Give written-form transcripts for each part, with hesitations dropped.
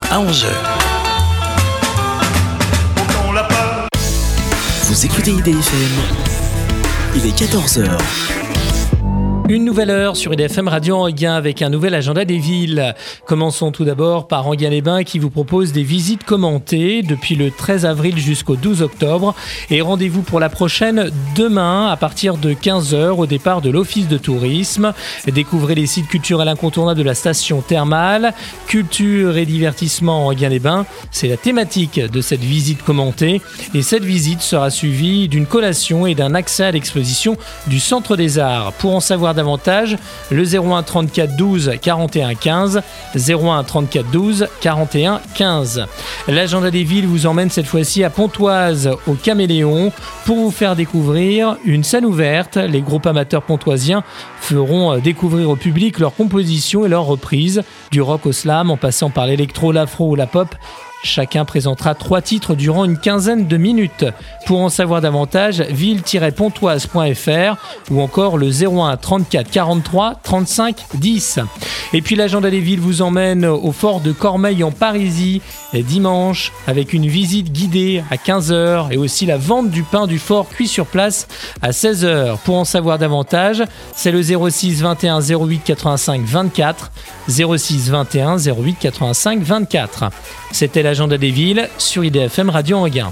à 11h. Vous écoutez IDFM, il est 14h. Une nouvelle heure sur IDFM Radio Enghien avec un nouvel agenda des villes. Commençons tout d'abord par Enghien-les-Bains qui vous propose des visites commentées depuis le 13 avril jusqu'au 12 octobre. Et rendez-vous pour la prochaine demain à partir de 15h au départ de l'Office de tourisme. Découvrez les sites culturels incontournables de la station thermale. Culture et divertissement Enghien-les-Bains, c'est la thématique de cette visite commentée. Et cette visite sera suivie d'une collation et d'un accès à l'exposition du Centre des Arts. Pour en savoir davantage, le 01 34 12 41 15, 01 34 12 41 15. L'agenda des villes vous emmène cette fois-ci à Pontoise, au Caméléon, pour vous faire découvrir une scène ouverte. Les groupes amateurs pontoisiens feront découvrir au public leurs compositions et leurs reprises, du rock au slam en passant par l'électro, l'afro ou la pop. Chacun présentera 3 titres durant une quinzaine de minutes. Pour en savoir davantage, ville-pontoise.fr ou encore le 01 34 43 35 10. Et puis l'agenda des villes vous emmène au fort de Cormeilles en Parisis dimanche avec une visite guidée à 15h et aussi la vente du pain du fort cuit sur place à 16h. Pour en savoir davantage, c'est le 06 21 08 85 24, 06 21 08 85 24. C'était l'agenda des villes sur IDFM Radio Enghien.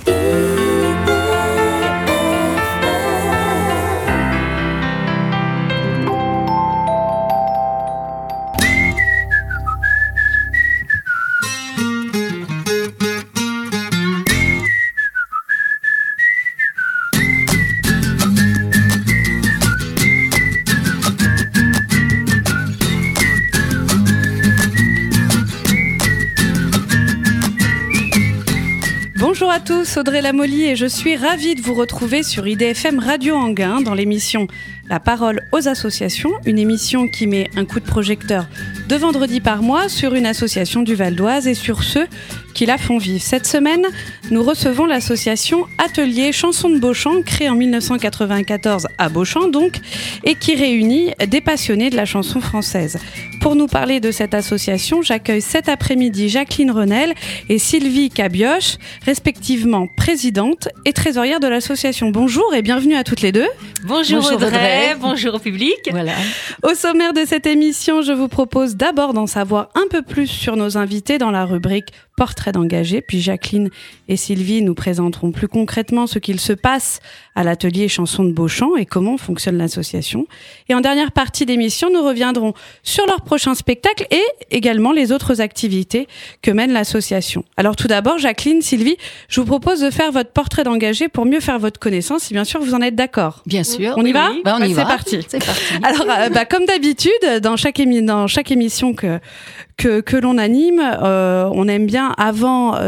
Bonjour à tous, Audrey Lamolly et je suis ravie de vous retrouver sur IDFM Radio Enghien dans l'émission La Parole aux associations, une émission qui met un coup de projecteur 2 vendredis par mois sur une association du Val d'Oise et sur ceux qui la font vivre. Cette semaine, nous recevons l'association Atelier Chansons de Beauchamp, créée en 1994 à Beauchamp donc, et qui réunit des passionnés de la chanson française. Pour nous parler de cette association, j'accueille cet après-midi Jacqueline Renel et Sylvie Cabioche, respectivement présidente et trésorière de l'association. Bonjour et bienvenue à toutes les deux. Bonjour Audrey, bonjour au public. Voilà. Au sommaire de cette émission, je vous propose d'abord d'en savoir un peu plus sur nos invités dans la rubrique Portrait d'engagé, puis Jacqueline et Sylvie nous présenteront plus concrètement ce qu'il se passe à l'atelier Chansons de Beauchamp et comment fonctionne l'association. Et en dernière partie d'émission, nous reviendrons sur leur prochain spectacle et également les autres activités que mène l'association. Alors tout d'abord, Jacqueline, Sylvie, je vous propose de faire votre portrait d'engagé pour mieux faire votre connaissance, si bien sûr vous en êtes d'accord. Bien sûr. On y va ? Oui. On y va. C'est parti. Alors, comme d'habitude, dans chaque émission que l'on anime, on aime bien, avant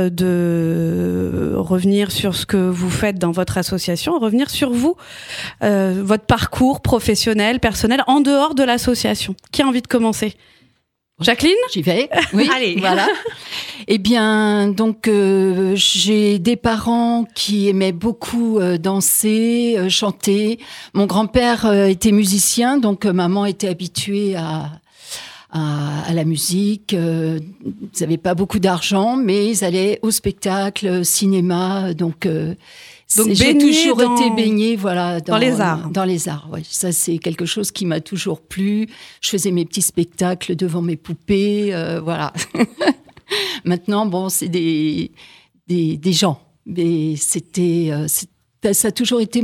de revenir sur ce que vous faites dans votre association, revenir sur vous, votre parcours professionnel, personnel, en dehors de l'association. Qui a envie de commencer ? Jacqueline ? J'y vais. Oui, allez. Voilà. Eh bien, donc, j'ai des parents qui aimaient beaucoup danser, chanter. Mon grand-père était musicien, donc maman était habituée à la musique. Ils n'avaient pas beaucoup d'argent, mais ils allaient au spectacle, cinéma. Donc j'ai toujours été baignée, voilà, dans les arts. Dans les arts, ouais. Ça, c'est quelque chose qui m'a toujours plu. Je faisais mes petits spectacles devant mes poupées, voilà. Maintenant, bon, c'est des gens, mais ça a toujours été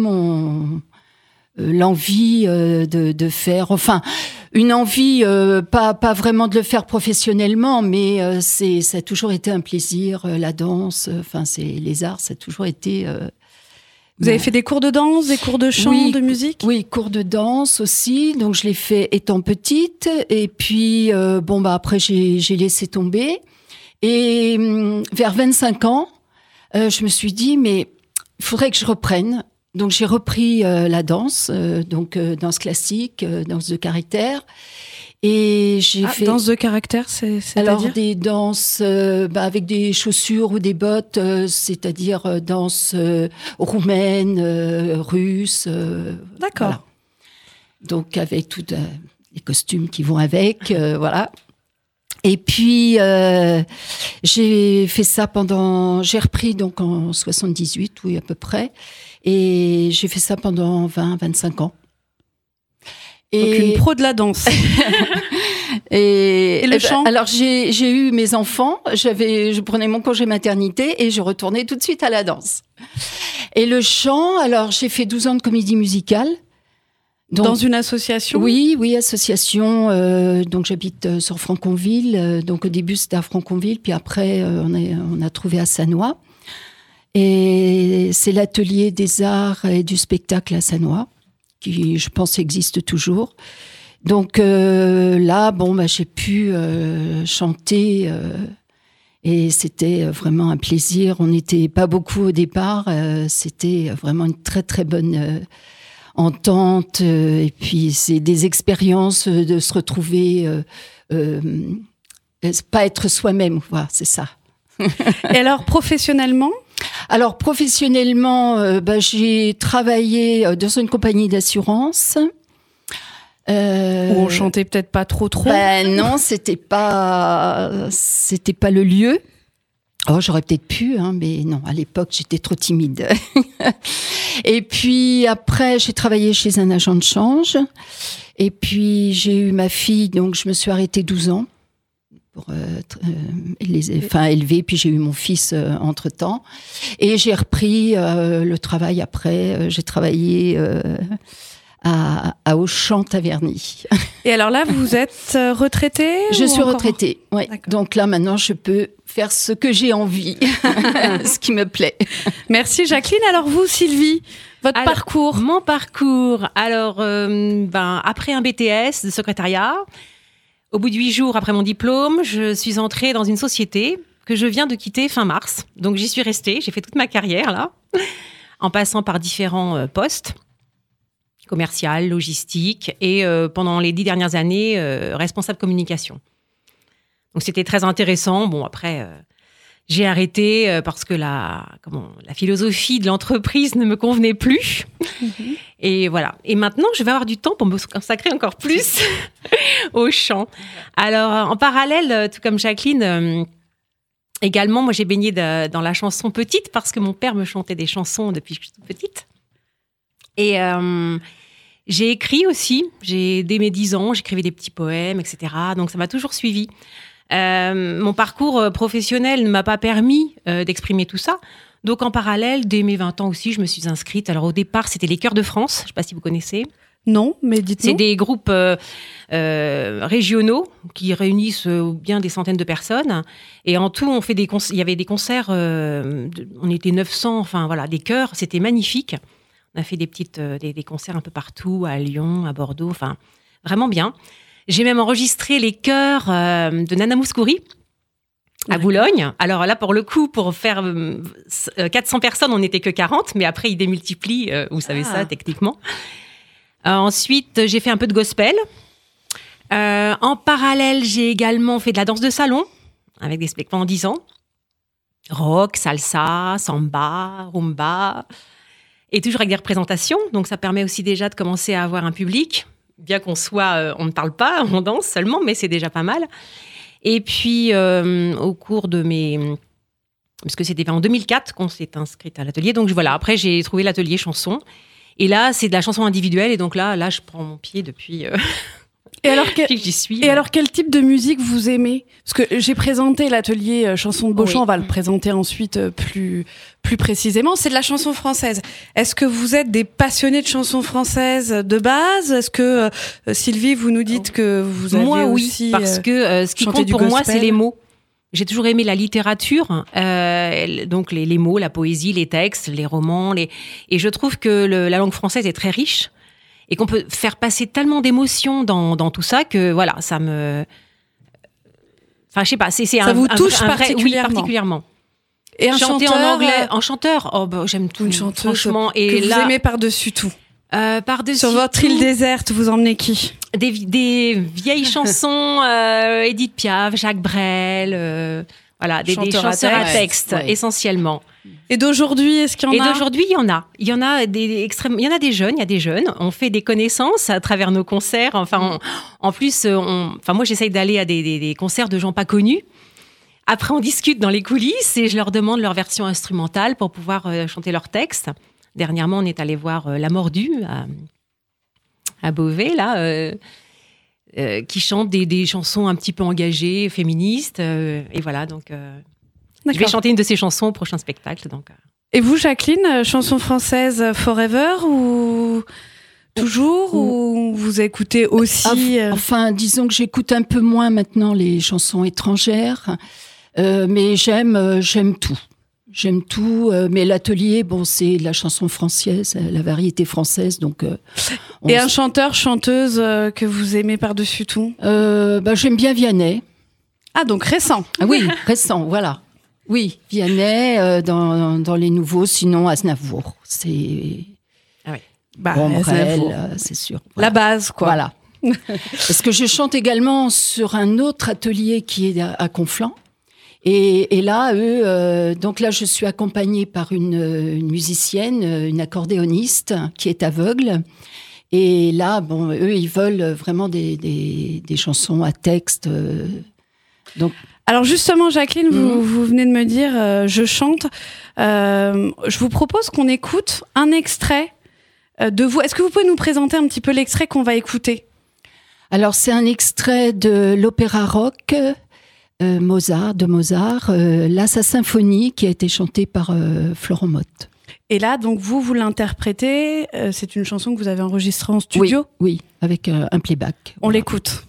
l'envie de faire, enfin, une envie, pas vraiment de le faire professionnellement, mais ça a toujours été un plaisir, la danse, enfin, les arts, ça a toujours été... Vous avez fait des cours de danse, des cours de chant, de musique ? Oui, cours de danse aussi, donc je l'ai fait étant petite, et puis, après, j'ai laissé tomber, et vers 25 ans, je me suis dit, mais il faudrait que je reprenne. Donc j'ai repris la danse, danse classique, danse de caractère, et j'ai fait danse de caractère, c'est-à-dire des danses avec des chaussures ou des bottes, c'est-à-dire danse roumaine, russe. D'accord. Voilà. Donc avec tous les costumes qui vont avec, voilà. Et puis, j'ai fait ça j'ai repris donc en 78, oui, à peu près. Et j'ai fait ça pendant 20-25 ans. Donc une pro de la danse. Et le chant? Alors, j'ai eu mes enfants, je prenais mon congé maternité et je retournais tout de suite à la danse. Et le chant, alors j'ai fait 12 ans de comédie musicale. Donc, dans une association? Oui, association. Donc j'habite sur Franconville. Donc au début c'était à Franconville, puis après on a trouvé à Sannois. Et c'est l'atelier des arts et du spectacle à Sannois, qui je pense existe toujours. Donc là, j'ai pu chanter et c'était vraiment un plaisir. On n'était pas beaucoup au départ. C'était vraiment une très très bonne entente. Et puis c'est des expériences de se retrouver, pas être soi-même. Voilà, c'est ça. Et alors professionnellement? Alors professionnellement, j'ai travaillé dans une compagnie d'assurance. Où on chantait peut-être pas trop. Non, c'était pas le lieu. Oh, j'aurais peut-être pu, mais non, à l'époque, j'étais trop timide. Et puis après, j'ai travaillé chez un agent de change. Et puis j'ai eu ma fille, donc je me suis arrêtée 12 ans pour élever. Puis j'ai eu mon fils entre-temps. Et j'ai repris le travail après. J'ai travaillé à Auchan-Taverny. Et alors là, vous êtes retraitée? Je suis retraitée, oui. Donc là, maintenant, je peux faire ce que j'ai envie, ce qui me plaît. Merci Jacqueline. Alors vous, Sylvie, votre parcours? Mon parcours, alors, après un BTS de secrétariat, au bout de 8 jours après mon diplôme, je suis entrée dans une société que je viens de quitter fin mars. Donc j'y suis restée, j'ai fait toute ma carrière là, en passant par différents postes. Commercial, logistique et pendant les 10 dernières années, responsable communication. Donc c'était très intéressant. Bon, après, j'ai arrêté parce que la philosophie de l'entreprise ne me convenait plus. Mm-hmm. Et voilà. Et maintenant, je vais avoir du temps pour me consacrer encore plus au chant. Alors, en parallèle, tout comme Jacqueline, également, moi, j'ai baigné dans la chanson petite parce que mon père me chantait des chansons depuis que je suis toute petite. Et j'ai écrit aussi. Dès mes 10 ans, j'écrivais des petits poèmes, etc. Donc, ça m'a toujours suivie. Mon parcours professionnel ne m'a pas permis d'exprimer tout ça. Donc, en parallèle, dès mes 20 ans aussi, je me suis inscrite. Alors, au départ, c'était les Chœurs de France. Je ne sais pas si vous connaissez. Non, mais dites-nous. C'est des groupes régionaux qui réunissent bien des centaines de personnes. Et en tout, il y avait des concerts. On était 900, enfin voilà, des chœurs. C'était magnifique. On a fait des concerts un peu partout, à Lyon, à Bordeaux, enfin, vraiment bien. J'ai même enregistré les chœurs de Nana Mouskouri à Boulogne. Alors là, pour le coup, pour faire 400 personnes, on n'était que 40, mais après, ils démultiplient, vous savez ça, techniquement. Ensuite, j'ai fait un peu de gospel. En parallèle, j'ai également fait de la danse de salon, avec des spectacles pendant 10 ans. Rock, salsa, samba, rumba... Et toujours avec des représentations, donc ça permet aussi déjà de commencer à avoir un public, bien qu'on on ne parle pas, on danse seulement, mais c'est déjà pas mal. Et puis, au cours de parce que c'était en 2004 qu'on s'est inscrite à l'atelier, donc voilà, après j'ai trouvé l'atelier chanson, et là c'est de la chanson individuelle, et donc là je prends mon pied depuis... Et alors, alors, quel type de musique vous aimez? Parce que j'ai présenté l'atelier chanson de Beauchamp, on va le présenter ensuite plus précisément. C'est de la chanson française. Est-ce que vous êtes des passionnés de chansons françaises de base? Est-ce que, Sylvie, vous nous dites que vous avez aussi... Moi, oui, parce que ce qui compte pour moi, c'est les mots. J'ai toujours aimé la littérature, donc les mots, la poésie, les textes, les romans. Et je trouve que la langue française est très riche. Et qu'on peut faire passer tellement d'émotions dans tout ça que voilà, ça me... Enfin, je sais pas, ça vous touche particulièrement. Oui, particulièrement. Et un chanter chanteur, en anglais, un chanteur, j'aime tout, une chanteuse, franchement. Et que vous aimez par-dessus tout. Sur votre île déserte, vous emmenez qui? Des vieilles chansons, Édith Piaf, Jacques Brel, Voilà, des chanteurs à texte, essentiellement. Et d'aujourd'hui, est-ce qu'il y en a ? Et d'aujourd'hui, il y en a. Il y en a des jeunes, il y a des jeunes. On fait des connaissances à travers nos concerts. Enfin, en plus, moi, j'essaye d'aller à des concerts de gens pas connus. Après, on discute dans les coulisses et je leur demande leur version instrumentale pour pouvoir chanter leurs textes. Dernièrement, on est allé voir La Mordue à Beauvais, là, qui chante des chansons un petit peu engagées, féministes. Et voilà, donc... Je vais chanter une de ces chansons au prochain spectacle. Donc. Et vous, Jacqueline, chanson française forever ou toujours ou vous écoutez aussi Enfin, disons que j'écoute un peu moins maintenant les chansons étrangères, mais j'aime tout. J'aime tout, mais l'atelier, c'est la chanson française, la variété française, donc... Et un chanteur, chanteuse que vous aimez par-dessus tout J'aime bien Vianney. Ah, donc récent. Ah oui, récent, voilà. Oui, Vianney, dans les nouveaux, sinon Aznavour. C'est... Ah oui. Brel, c'est sûr. Voilà. La base, quoi. Voilà. Parce que je chante également sur un autre atelier qui est à Conflans. Et là, donc là, je suis accompagnée par une musicienne, une accordéoniste qui est aveugle. Et là, eux, ils veulent vraiment des chansons à texte. Donc. Alors justement, Jacqueline, vous venez de me dire, je chante. Je vous propose qu'on écoute un extrait de vous. Est-ce que vous pouvez nous présenter un petit peu l'extrait qu'on va écouter ? Alors, c'est un extrait de l'opéra rock de Mozart, Sa symphonie, qui a été chantée par Florent Mott. Et là, donc, vous l'interprétez. C'est une chanson que vous avez enregistrée en studio ? Oui, avec un playback. On l'écoute.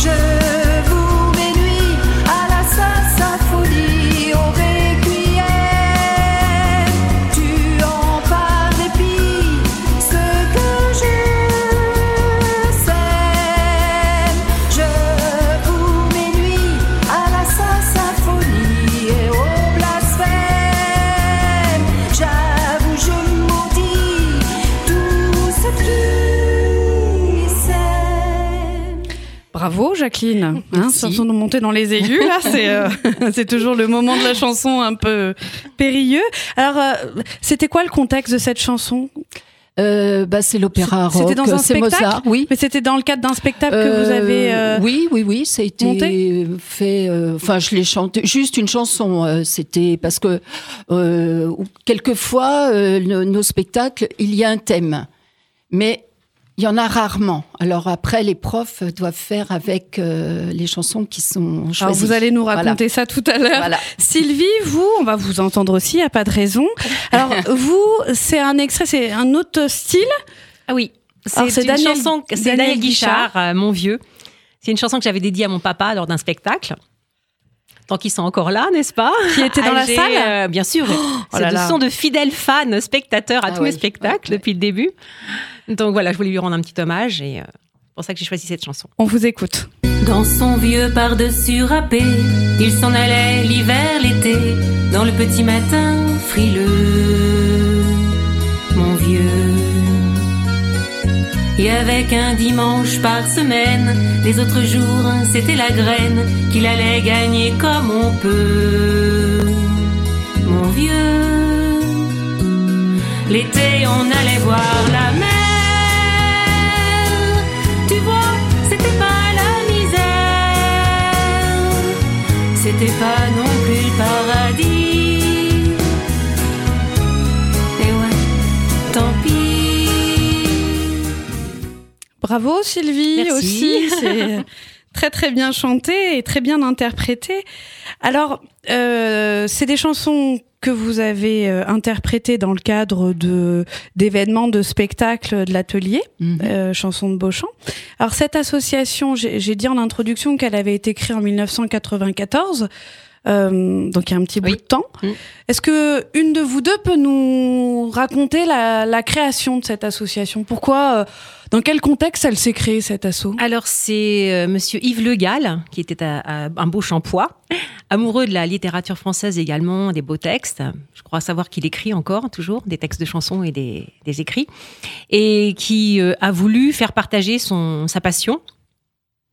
Bravo, Jacqueline. Chanson de monter dans les aigus, là, c'est toujours le moment de la chanson un peu périlleux. Alors, c'était quoi le contexte de cette chanson ? C'est l'opéra rock. C'était dans un spectacle, Mozart, oui. Mais c'était dans le cadre d'un spectacle que vous avez Oui, ça a été monté fait. Je l'ai chanté, juste une chanson. C'était parce que quelquefois nos spectacles, il y a un thème, mais il y en a rarement. Alors après, les profs doivent faire avec les chansons qui sont choisies. Alors vous allez nous raconter ça tout à l'heure. Voilà. Sylvie, vous, on va vous entendre aussi, il n'y a pas de raison. Alors vous, c'est un extrait, c'est un autre style ? Ah oui, c'est Daniel Guichard, Mon vieux. C'est une chanson que j'avais dédiée à mon papa lors d'un spectacle. Tant qu'ils sont encore là, n'est-ce pas ? Qui était dans la salle ? Bien sûr. Ce sont de fidèles fans, spectateurs à tous mes spectacles depuis le début. Donc voilà, je voulais lui rendre un petit hommage et c'est pour ça que j'ai choisi cette chanson. On vous écoute. Dans son vieux par-dessus râpé, il s'en allait l'hiver, l'été, dans le petit matin frileux. Mon vieux. Et avec un dimanche par semaine, les autres jours, c'était la graine qu'il allait gagner comme on peut. Mon vieux. L'été, on allait voir la mer. Tu vois, c'était pas la misère. C'était pas non plus le paradis. Et ouais, tant pis. Bravo Sylvie. Merci. Aussi, c'est très très bien chanté et très bien interprété. Alors, c'est des chansons que vous avez interprétées dans le cadre d'événements, de spectacles de l'atelier, Chansons de Beauchamp. Alors cette association, j'ai dit en introduction qu'elle avait été créée en 1994, donc il y a un petit bout de temps. Est-ce que une de vous deux peut nous raconter la création de cette association ? Pourquoi dans quel contexte elle s'est créée, cette asso ? Alors, c'est monsieur Yves Le Gall, qui était à un Beauchampois, amoureux de la littérature française également, des beaux textes. Je crois savoir qu'il écrit encore, toujours, des textes de chansons et des écrits. Et qui a voulu faire partager sa passion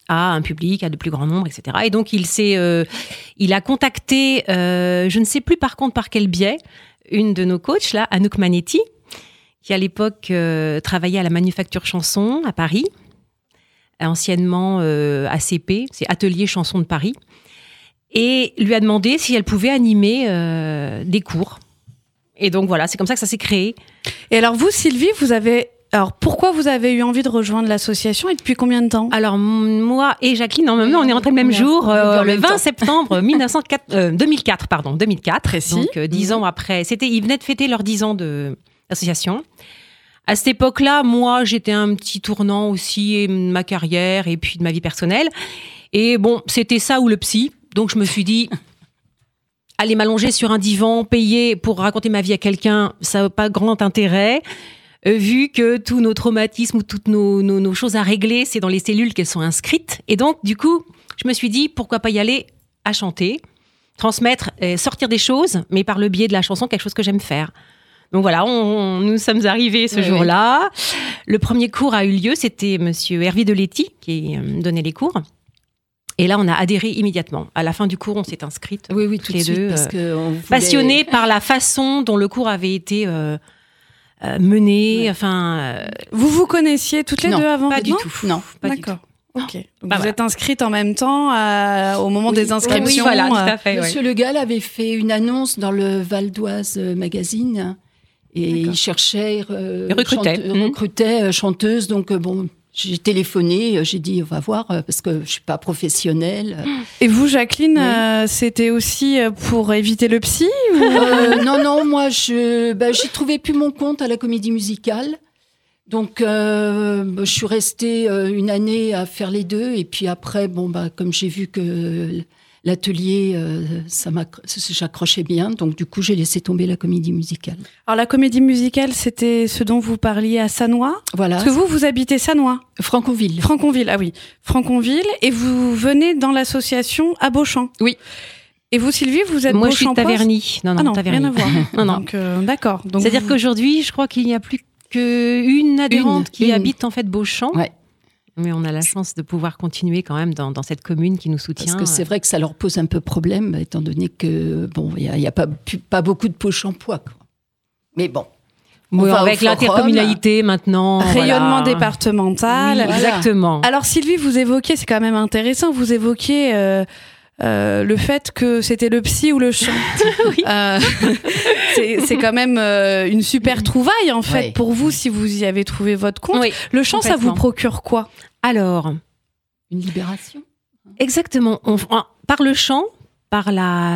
à un public, à de plus grands nombres, etc. Et donc, il a contacté, je ne sais plus par contre par quel biais, une de nos coachs, là, Anouk Manetti, qui à l'époque travaillait à la Manufacture Chanson à Paris, anciennement ACP, c'est Atelier Chanson de Paris, et lui a demandé si elle pouvait animer des cours. Et donc voilà, c'est comme ça que ça s'est créé. Et alors vous, Sylvie, pourquoi vous avez eu envie de rejoindre l'association et depuis combien de temps ? Alors moi et Jacqueline, en même temps, on est rentrés le même jour, le 20 septembre 2004. Précis. Donc 10 ans après. Ils venaient de fêter leurs 10 ans d'association. À cette époque-là, moi, j'étais un petit tournant aussi de ma carrière et puis de ma vie personnelle. Et bon, c'était ça ou le psy. Donc je me suis dit, aller m'allonger sur un divan, payer pour raconter ma vie à quelqu'un, ça n'a pas grand intérêt. Vu que tous nos traumatismes ou toutes nos choses à régler, c'est dans les cellules qu'elles sont inscrites. Et donc, du coup, je me suis dit, pourquoi pas y aller à chanter, transmettre, sortir des choses, mais par le biais de la chanson, quelque chose que j'aime faire. Donc voilà, nous sommes arrivés ce jour-là. Le premier cours a eu lieu, c'était monsieur Hervé Deletti qui donnait les cours. Et là, on a adhéré immédiatement. À la fin du cours, on s'est inscrites. Oui, tout de suite, deux, parce que on voulait... passionnés par la façon dont le cours avait été mené. Enfin, vous vous connaissiez toutes les deux avant ? Pas du tout. Non, pas du tout. Ok. Donc Bah vous êtes inscrites en même temps au moment des inscriptions. Oui, voilà, tout à fait. Monsieur Le Gall avait fait une annonce dans le Val d'Oise magazine et il cherchait, recrutait chanteuse. Donc bon, j'ai téléphoné, j'ai dit on va voir parce que je suis pas professionnelle. Et vous, Jacqueline, c'était aussi pour éviter le psy ou... Non, moi j'ai trouvé plus mon compte à la Comédie Musicale. Donc, je suis restée une année à faire les deux. Et puis après, comme j'ai vu que l'atelier, j'accrochais bien. Donc, du coup, j'ai laissé tomber la Comédie Musicale. Alors, la Comédie Musicale, c'était ce dont vous parliez à Sannois ? Voilà. Parce que vous habitez Sannois ? Franconville. Franconville, ah oui. Franconville. Et vous venez dans l'association à Beauchamp ? Oui. Et vous, Sylvie, vous êtes Moi, je suis Beauchampoise ? Taverny. Non, Taverny. Rien à voir. Non. Donc, d'accord. Donc, c'est-à-dire qu'aujourd'hui, je crois qu'il n'y a plus qu'une adhérente qui habite en fait Beauchamp. Ouais. Mais on a la chance de pouvoir continuer quand même dans cette commune qui nous soutient. Parce que c'est vrai que ça leur pose un peu problème, étant donné que il y a pas beaucoup de Beauchampois, quoi. Mais bon. Avec l'intercommunalité maintenant. Rayonnement départemental. Oui, exactement. Alors Sylvie, vous évoquiez, c'est quand même intéressant, vous évoquiez le fait que c'était le psy ou le chant. Oui. C'est quand même une super trouvaille en fait pour vous si vous y avez trouvé votre compte. Oui, le chant, ça vous procure quoi ? Alors, une libération. Exactement. Par le chant, par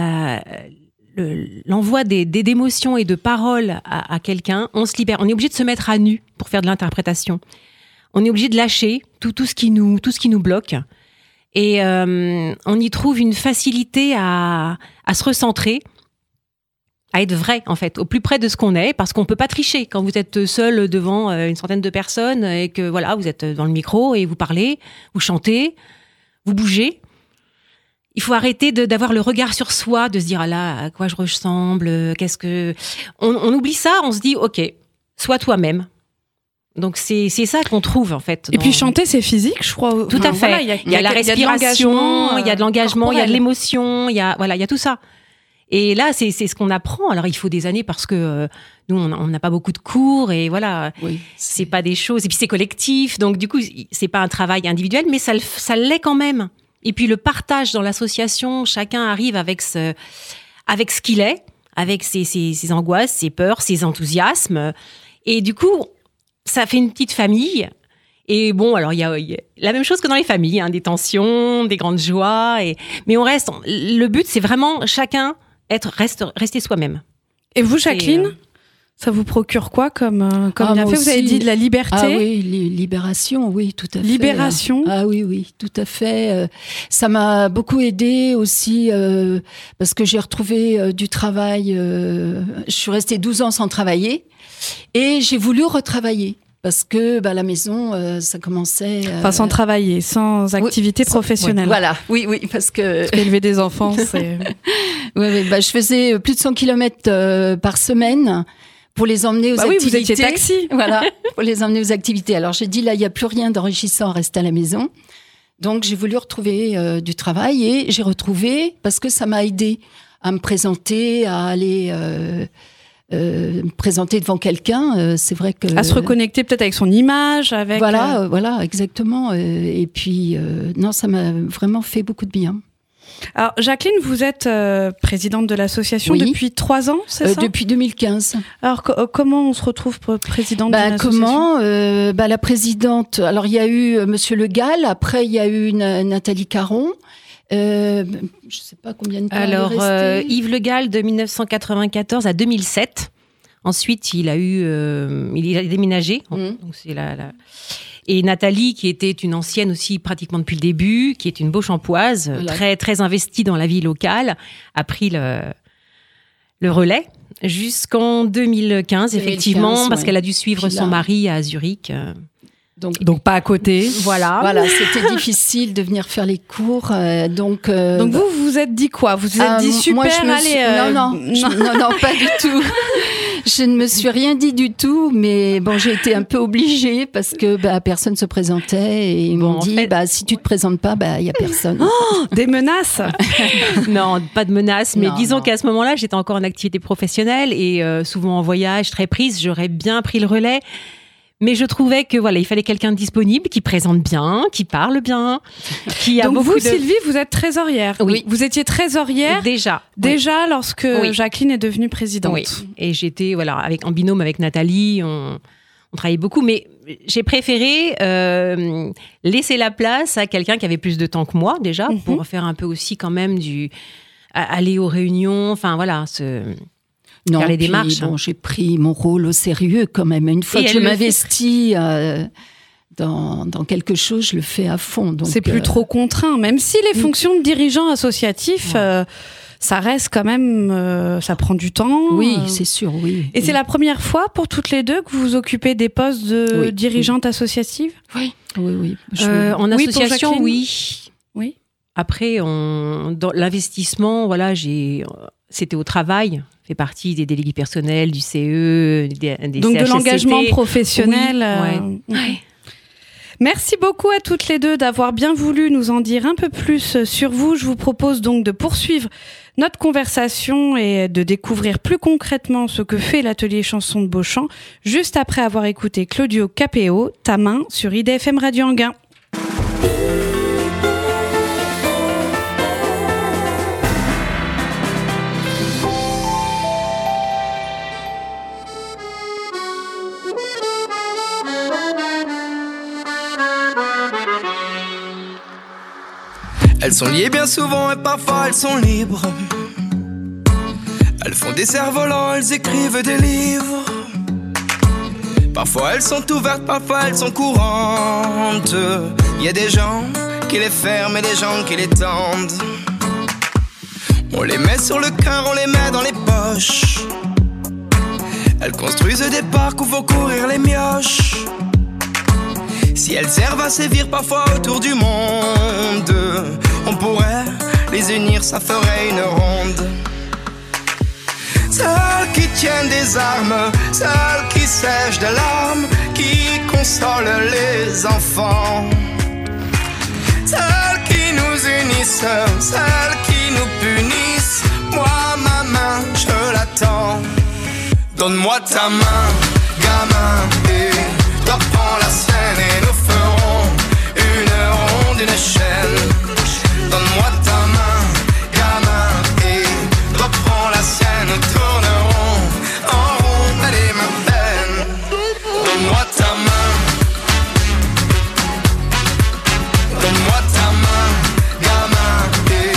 l'envoi d'émotions et de paroles à quelqu'un, on se libère. On est obligé de se mettre à nu pour faire de l'interprétation. On est obligé de lâcher tout ce qui nous bloque. Et on y trouve une facilité à se recentrer, à être vrai, en fait, au plus près de ce qu'on est, parce qu'on peut pas tricher. Quand vous êtes seul devant une centaine de personnes et que voilà, vous êtes dans le micro et vous parlez, vous chantez, vous bougez, il faut arrêter d'avoir le regard sur soi, de se dire ah là, à quoi je ressemble, qu'est-ce que... On oublie ça, on se dit ok, sois toi-même. Donc c'est ça qu'on trouve en fait. Et puis chanter c'est physique, je crois. Tout à fait. Voilà, il y a la respiration, il y a de l'engagement, il y a de l'émotion, il y a tout ça. Et là c'est ce qu'on apprend. Alors il faut des années parce que nous on n'a pas beaucoup de cours et voilà, c'est pas des choses. Et puis c'est collectif, donc du coup c'est pas un travail individuel, mais ça l'est quand même. Et puis le partage dans l'association, chacun arrive avec ce qu'il est, avec ses angoisses, ses peurs, ses enthousiasmes, et du coup ça fait une petite famille. Et bon, alors il y a la même chose que dans les familles, des tensions, des grandes joies. Mais on reste. Le but, c'est vraiment chacun rester soi-même. Et vous, Jacqueline, ça vous procure quoi comme bienfait ? Vous avez dit de la liberté. Ah oui, libération, oui, tout à fait. Libération. Ah oui, tout à fait. Ça m'a beaucoup aidée aussi parce que j'ai retrouvé du travail. Je suis restée 12 ans sans travailler. Et j'ai voulu retravailler parce que la maison, ça commençait... Enfin, sans travailler, sans activité professionnelle. Voilà, oui, parce que... Élever des enfants, c'est... je faisais plus de 100 km par semaine pour les emmener aux activités. Oui, vous étiez taxi. Voilà, pour les emmener aux activités. Alors j'ai dit, là, il n'y a plus rien d'enrichissant, reste à la maison. Donc j'ai voulu retrouver du travail et j'ai retrouvé, parce que ça m'a aidé à me présenter, à aller me présenter devant quelqu'un. C'est vrai que... À se reconnecter peut-être avec son image, avec... Voilà, exactement. Et puis, non, ça m'a vraiment fait beaucoup de bien. Alors, Jacqueline, vous êtes présidente de l'association depuis 3 ans, c'est ça ? Depuis 2015. Alors, comment on se retrouve présidente de l'association ? Comment la présidente... Alors, il y a eu Monsieur Le Gall, après, il y a eu Nathalie Caron. Je ne sais pas combien de temps Alors, elle est restée. Yves Le Gall, de 1994 à 2007. Ensuite, il a déménagé. Donc, c'est Et Nathalie, qui était une ancienne aussi pratiquement depuis le début, qui est une Beauchampoise, très, très investie dans la vie locale, a pris le relais jusqu'en 2015, effectivement, parce qu'elle a dû suivre son mari à Zurich. Donc pas à côté. Voilà, c'était difficile de venir faire les cours. Donc vous vous êtes dit quoi ? Vous vous êtes dit super, allez... Non, pas du tout. Je ne me suis rien dit du tout, mais bon, j'ai été un peu obligée parce que personne se présentait et ils m'ont dit si tu te présentes pas, il y a personne. Oh, des menaces ? Non, pas de menaces, mais disons qu'à ce moment-là, j'étais encore en activité professionnelle et souvent en voyage, très prise, j'aurais bien pris le relais. Mais je trouvais que il fallait quelqu'un de disponible, qui présente bien, qui parle bien, qui a Donc beaucoup vous, Sylvie, vous êtes trésorière. Oui. Vous étiez trésorière déjà lorsque Jacqueline est devenue présidente. Oui. Et j'étais en binôme avec Nathalie, on travaillait beaucoup, mais j'ai préféré laisser la place à quelqu'un qui avait plus de temps que moi déjà, pour faire un peu aussi quand même aller aux réunions, faire les démarches. J'ai pris mon rôle au sérieux quand même. Une fois que je m'investis dans quelque chose, je le fais à fond. Donc, c'est plus trop contraint, même si les fonctions de dirigeant associatif, ça reste quand même, ça prend du temps. Oui, c'est sûr, oui. Et c'est la première fois pour toutes les deux que vous occupez des postes de dirigeante associative ? Oui. En association, oui. Après, dans l'investissement, c'était au travail. Fait partie des délégués personnels, du CE, des donc CHSCT. De l'engagement professionnel. Oui. Merci beaucoup à toutes les deux d'avoir bien voulu nous en dire un peu plus sur vous. Je vous propose donc de poursuivre notre conversation et de découvrir plus concrètement ce que fait l'atelier chanson de Beauchamp, juste après avoir écouté Claudio Capéo, Ta main, sur IDFM Radio Anguin. Elles sont liées bien souvent et parfois elles sont libres. Elles font des cerfs-volants, elles écrivent des livres. Parfois elles sont ouvertes, parfois elles sont courantes. Il y a des gens qui les ferment et des gens qui les tendent. On les met sur le cœur, on les met dans les poches. Elles construisent des parcs où vont courir les mioches. Si elles servent à sévir parfois autour du monde, on pourrait les unir, ça ferait une ronde. Celles qui tiennent des armes, celles qui sèchent des larmes, qui consolent les enfants. Celles qui nous unissent, celles qui nous punissent. Moi, ma main, je l'attends. Donne-moi ta main, gamin, et reprends la scène et nous ferons une ronde, une chaîne. Donne-moi ta main, gamin, et reprends la scène. Nous tournerons en rond, allez ma peine. Donne-moi ta main. Donne-moi ta main, gamin, et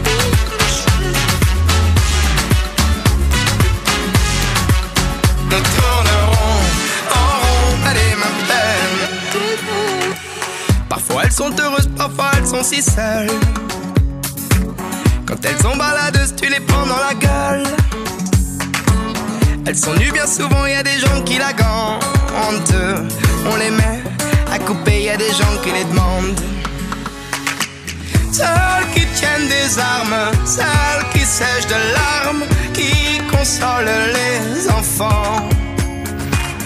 nous tournerons en rond, allez ma peine. Parfois elles sont heureuses, parfois elles sont si seules. Quand elles sont baladeuses, tu les prends dans la gueule. Elles sont nues bien souvent, y a des gens qui la gantent. On les met à couper, y a des gens qui les demandent. Celles qui tiennent des armes, celles qui sèchent de larmes, qui consolent les enfants.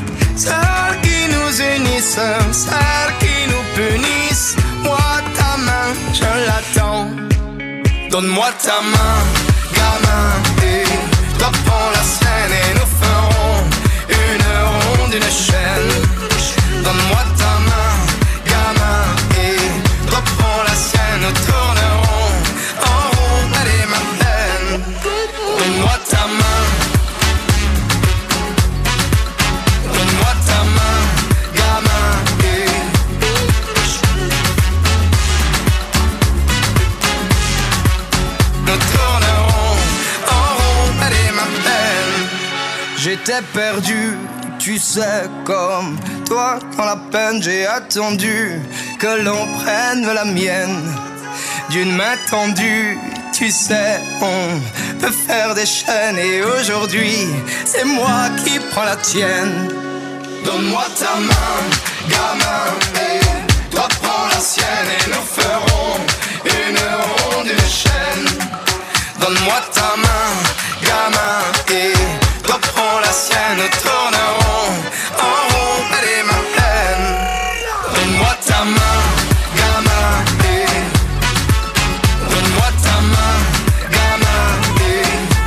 Celles qui nous unissent, celles qui nous punissent. Moi, ta main. Donne-moi ta main, gamin, et toi prends la sienne et nous ferons une ronde, une chaîne. Donne-moi ta main, gamin, et toi prends la sienne, nous tournerons en rond, allez ma peine. Donne-moi ta main, donne-moi ta main, gamin, et nous tournerons en rond, allez ma peine. J'étais perdu, tu sais, comme toi dans la peine, j'ai attendu que l'on prenne la mienne d'une main tendue. Tu sais, on peut faire des chaînes et aujourd'hui, c'est moi qui prends la tienne. Donne-moi ta main, gamin, et toi prends la sienne et nous ferons une ronde, une chaîne. Donne-moi ta main, gamin, et toi prends la sienne, nous tournerons en rond, allez ma peine. Donne-moi ta main, gamin, et donne-moi ta main, gamin, et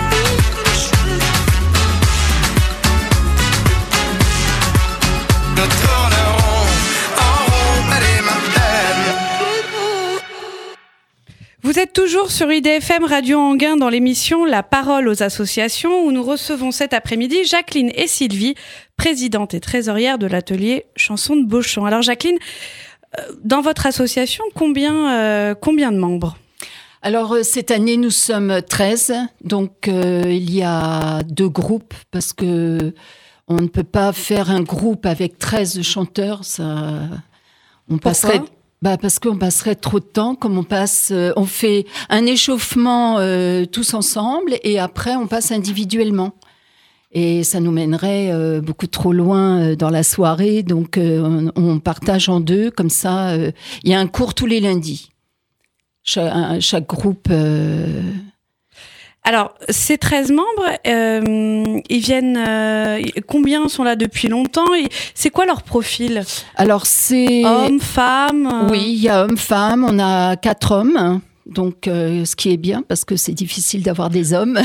nous tournerons en rond, allez ma peine. Vous êtes toujours sur IDFM Radio Anguin dans l'émission La Parole aux associations où nous recevons cet après-midi Jacqueline et Sylvie, présidente et trésorière de l'atelier Chansons de Beauchamp. Alors Jacqueline, dans votre association, combien de membres ? Alors, cette année, nous sommes 13. Donc, il y a 2 groupes parce que on ne peut pas faire un groupe avec 13 chanteurs. Passerait... parce qu'on passerait trop de temps, comme on fait un échauffement tous ensemble et après on passe individuellement. Et ça nous mènerait beaucoup trop loin dans la soirée, donc on partage en 2, comme ça, il y a un cours tous les lundis. Chaque groupe... Alors, ces 13 membres, ils viennent... combien sont là depuis longtemps et c'est quoi leur profil ? Alors, c'est... Hommes, femmes Oui, il y a hommes, femmes. On a 4 hommes, donc ce qui est bien parce que c'est difficile d'avoir des hommes.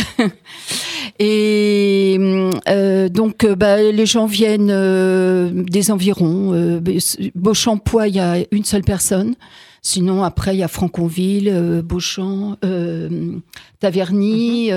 Et donc, les gens viennent des environs. Beauchamp-Poix, il y a une seule personne. Sinon, après, il y a Franconville, Beauchamp, Taverny,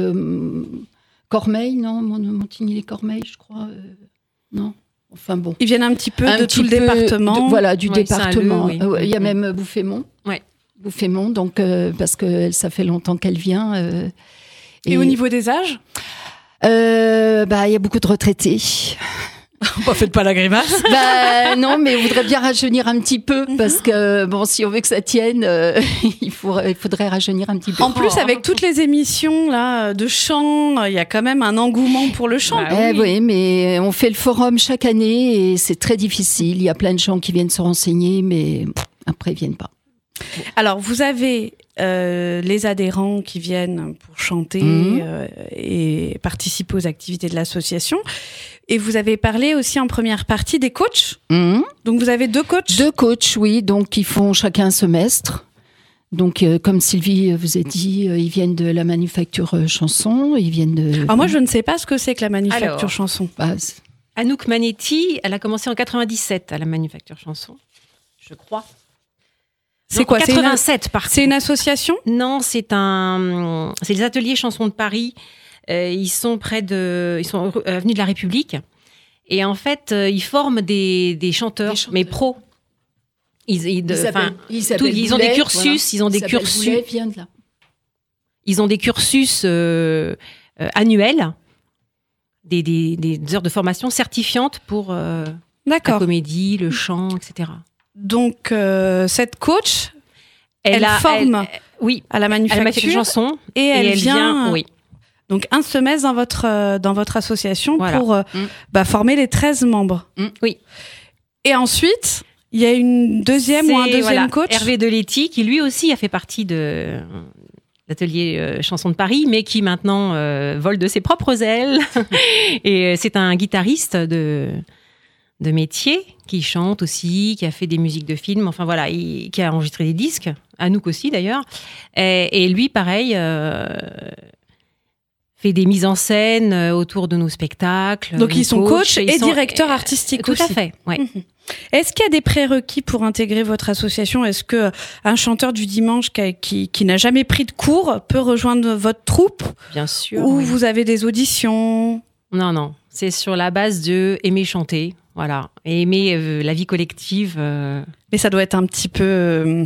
Cormeilles, non, Montigny-les-Cormeilles, je crois. Non, enfin bon. Ils viennent un petit peu de tout le département. Voilà, du département. Saint-Leu, oui. Il y a même Bouffémont. Ouais. Bouffémont, donc, parce que ça fait longtemps qu'elle vient. Et au niveau des âges ? Il y a beaucoup de retraités. Faites pas la grimace. Non, mais on voudrait bien rajeunir un petit peu parce que si on veut que ça tienne, il faudrait rajeunir un petit peu. En plus, avec toutes les émissions là de chant, il y a quand même un engouement pour le chant. Oui, mais on fait le forum chaque année et c'est très difficile. Il y a plein de gens qui viennent se renseigner, mais après ils viennent pas. Alors, vous avez les adhérents qui viennent pour chanter et participer aux activités de l'association. Et vous avez parlé aussi en première partie des coachs. Donc, vous avez 2 coachs ? 2 coachs, oui. Donc, ils font chacun un semestre. Donc, comme Sylvie vous a dit, ils viennent de la Manufacture Chanson. Ils viennent de... Alors, moi, je ne sais pas ce que c'est que la Manufacture Chanson. Anouk Manetti, elle a commencé en 97 à la Manufacture Chanson, je crois. C'est quoi ? 87 par contre. C'est une association ? Non, c'est les ateliers Chansons de Paris. Ils sont avenue de la République. Et en fait, ils forment des chanteurs, mais pros. Ils ont des cursus. Voilà. Ils ont des cursus. Boulet vient de là. Ils ont des cursus annuels, des heures de formation certifiantes pour la comédie, le chant, etc. Donc, cette coach, elle forme à la Manufacture Chanson et elle vient... Oui. Donc, un semestre dans votre association pour former les 13 membres. Oui. Et ensuite, il y a une deuxième coach. Hervé Deletti, qui lui aussi a fait partie de l'atelier Chansons de Paris, mais qui maintenant vole de ses propres ailes. Et c'est un guitariste de de métier, qui chante aussi, qui a fait des musiques de films, enfin voilà, qui a enregistré des disques, Anouk aussi d'ailleurs. Et lui, pareil, fait des mises en scène autour de nos spectacles. Donc ils sont coachs et directeurs artistiques aussi. Tout à fait, oui. Est-ce qu'il y a des prérequis pour intégrer votre association ? Est-ce qu'un chanteur du dimanche qui n'a jamais pris de cours peut rejoindre votre troupe ? Bien sûr. Ou vous avez des auditions ? Non, c'est sur la base de aimer chanter, voilà, et aimer la vie collective. Mais ça doit être un petit peu,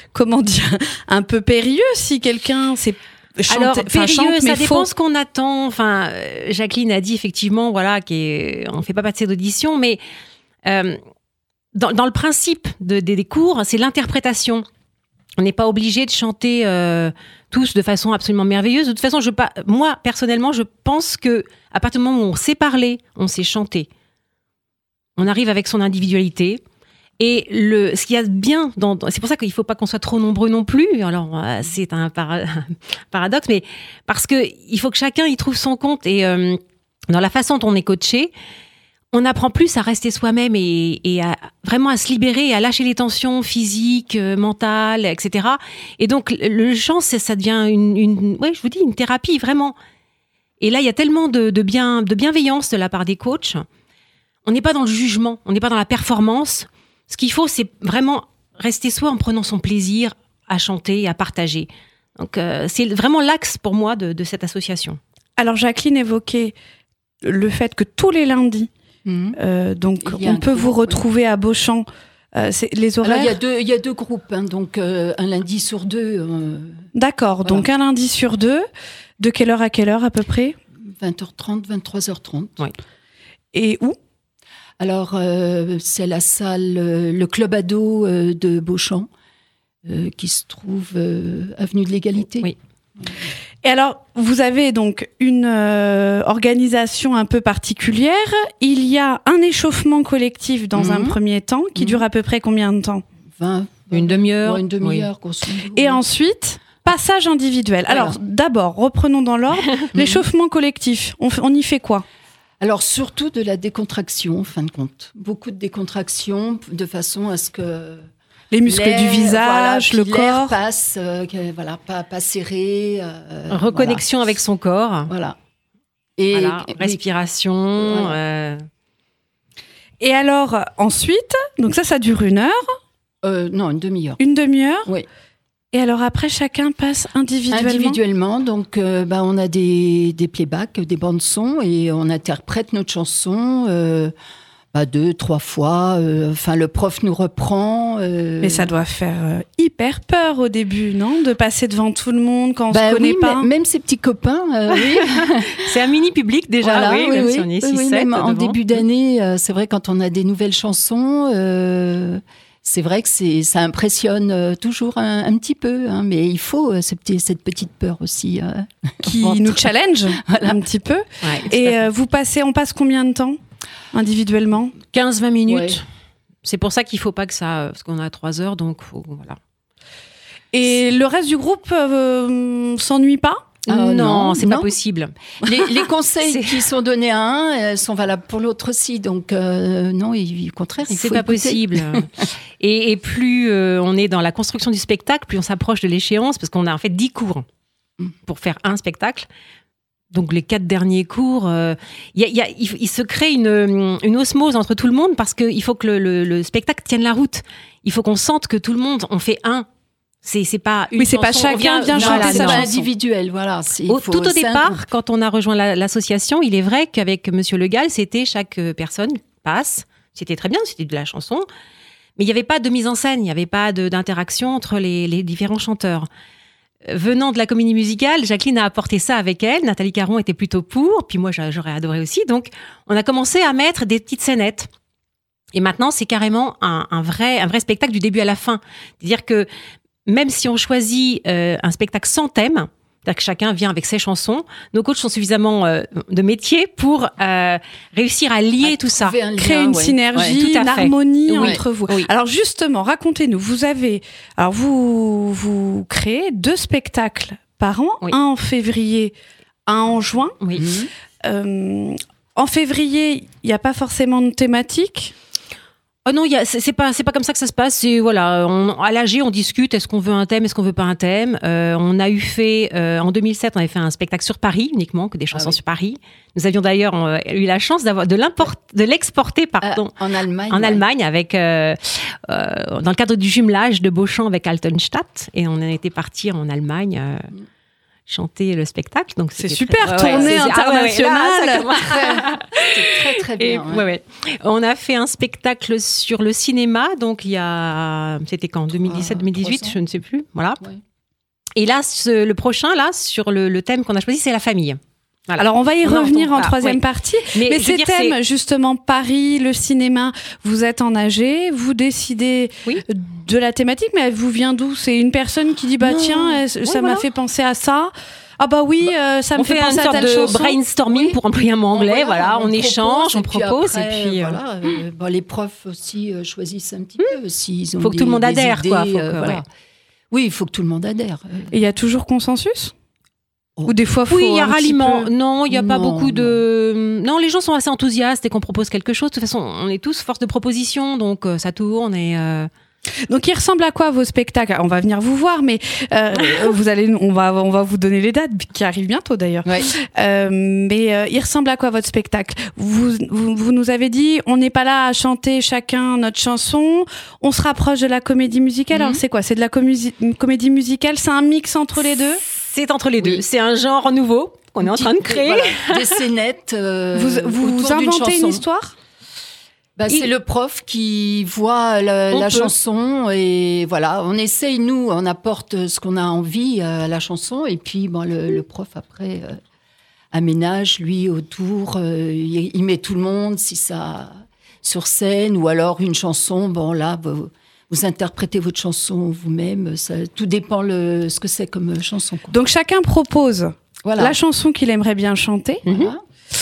un peu périlleux si quelqu'un s'est... Alors, périlleux, ça dépend ce qu'on attend. Enfin, Jacqueline a dit effectivement, voilà, on fait pas passer d'audition, mais dans le principe des cours, c'est l'interprétation. On n'est pas obligé de chanter tous de façon absolument merveilleuse. De toute façon, moi personnellement, je pense que à partir du moment où on sait parler, on sait chanter. On arrive avec son individualité. Et ce qu'il y a de bien, c'est pour ça qu'il ne faut pas qu'on soit trop nombreux non plus. Alors, c'est un paradoxe, mais parce qu'il faut que chacun y trouve son compte. Et dans la façon dont on est coaché, on apprend plus à rester soi-même et vraiment à se libérer, et à lâcher les tensions physiques, mentales, etc. Et donc, le chant, ça devient une thérapie, vraiment. Et là, il y a tellement de bienveillance de la part des coachs. On n'est pas dans le jugement, on n'est pas dans la performance. Ce qu'il faut, c'est vraiment rester soi en prenant son plaisir à chanter et à partager. Donc, c'est vraiment l'axe pour moi de cette association. Alors, Jacqueline évoquait le fait que tous les lundis, on peut vous retrouver à Beauchamp. Les horaires. Alors, il y a deux groupes, donc un lundi sur deux. D'accord, voilà. Donc un lundi sur deux. De quelle heure à quelle heure à peu près ? 20h30, 23h30. Oui. Et où ? Alors, c'est la salle, le club ado de Beauchamp, qui se trouve avenue de l'Égalité. Oui. Et alors, vous avez donc une organisation un peu particulière. Il y a un échauffement collectif dans un premier temps, qui dure à peu près combien de temps ? Une demi-heure. Une demi-heure, grosso modo. Et ensuite, passage individuel. Voilà. Alors, d'abord, reprenons dans l'ordre. L'échauffement collectif, on y fait quoi ? Alors, surtout de la décontraction, en fin de compte. Beaucoup de décontraction, de façon à ce que... Les muscles du visage, le corps... passe, pas serré. Reconnexion avec son corps. Voilà. Et respiration. Voilà. Et alors, ensuite, donc ça dure 1 heure ? Non, une demi-heure. Une demi-heure ? Oui. Et alors après, chacun passe individuellement, donc on a des playbacks, des bandes son, et on interprète notre chanson 2-3 fois. Le prof nous reprend. Mais ça doit faire hyper peur au début, non ? De passer devant tout le monde quand on se connaît pas. Même ses petits copains. Oui. C'est un mini public déjà. Voilà, même si on est 6-7 même en début d'année, c'est vrai, quand on a des nouvelles chansons. C'est vrai que ça impressionne toujours un petit peu, hein, mais il faut cette petite peur aussi. Qui nous challenge un petit peu. Ouais, et on passe combien de temps individuellement ? 15-20 minutes. Ouais. C'est pour ça qu'il ne faut pas que ça... Parce qu'on a 3 heures, donc voilà. Et le reste du groupe s'ennuie pas ? Non, c'est pas possible. Les conseils qui sont donnés à un sont valables pour l'autre aussi. Donc, non, au contraire, il faut écouter. C'est pas possible. Et plus on est dans la construction du spectacle, plus on s'approche de l'échéance, parce qu'on a en fait 10 cours pour faire un spectacle. Donc, les 4 derniers cours, il se crée une osmose entre tout le monde, parce qu'il faut que le spectacle tienne la route. Il faut qu'on sente que tout le monde, on fait un. C'est pas une chanson, pas chacun vient chanter sa chanson. Individuel, voilà. Tout au départ, quand on a rejoint l'association, il est vrai qu'avec Monsieur Le Gall, c'était chaque personne passe. C'était très bien, c'était de la chanson. Mais il n'y avait pas de mise en scène, il n'y avait pas d'interaction entre les différents chanteurs. Venant de la comédie musicale, Jacqueline a apporté ça avec elle. Nathalie Caron était plutôt pour, puis moi j'aurais adoré aussi. Donc on a commencé à mettre des petites scénettes. Et maintenant, c'est carrément un vrai spectacle du début à la fin. C'est-à-dire que même si on choisit un spectacle sans thème, c'est-à-dire que chacun vient avec ses chansons, nos coachs sont suffisamment de métier pour réussir à lier tout ça. Créer une synergie, une harmonie entre vous. Oui. Alors justement, racontez-nous, vous créez 2 spectacles par an, un en février, un en juin. Oui. En février, il n'y a pas forcément de thématique. Oh non, c'est pas comme ça que ça se passe. C'est voilà, à l'AG, on discute. Est-ce qu'on veut un thème, est-ce qu'on veut pas un thème. On a en 2007, on avait fait un spectacle sur Paris uniquement, que des chansons sur Paris. Nous avions d'ailleurs eu la chance de l'exporter, en Allemagne. En Allemagne, avec dans le cadre du jumelage de Beauchamp avec Altenstadt, et on a été parti en Allemagne. Chanter le spectacle, donc c'est super, tournée internationale. C'était très bien. On a fait un spectacle sur le cinéma, donc c'était quand 2017-2018, je ne sais plus, voilà. Ouais. Et là, le prochain, là, sur le thème qu'on a choisi, c'est la famille. Voilà. Alors on va y revenir en troisième partie, mais ces thèmes, justement, Paris, le cinéma, vous êtes en AG, vous décidez de la thématique, mais elle vous vient d'où? C'est une personne qui dit ça m'a fait penser à ça. Ah bah oui, ça me fait penser à telle chanson. On fait une sorte de brainstorming pour employer un mot anglais, on échange, on propose, et puis les profs aussi choisissent un petit peu s'ils ont faut que tout le monde adhère, quoi. Oui, il faut que tout le monde adhère. Et il y a toujours consensus? Ou des fois, il y a ralliement. Non, il n'y a pas beaucoup de. Non, les gens sont assez enthousiastes et qu'on propose quelque chose. De toute façon, on est tous force de proposition, donc ça tourne et. Donc, il ressemble à quoi vos spectacles? On va venir vous voir, mais on va vous donner les dates qui arrivent bientôt d'ailleurs. Ouais. Mais il ressemble à quoi votre spectacle? Vous nous avez dit, on n'est pas là à chanter chacun notre chanson. On se rapproche de la comédie musicale. Alors c'est quoi? C'est de la comédie musicale? C'est un mix entre les deux? C'est entre les deux. C'est un genre nouveau qu'on est en train de créer. Des scénettes. Vous inventez une histoire? C'est le prof qui voit la chanson et voilà, on essaye, nous, on apporte ce qu'on a envie à la chanson et puis le prof après aménage lui autour, il met tout le monde si ça sur scène ou alors une chanson, vous interprétez votre chanson vous-même, tout dépend ce que c'est comme chanson. Donc chacun propose la chanson qu'il aimerait bien chanter. Voilà.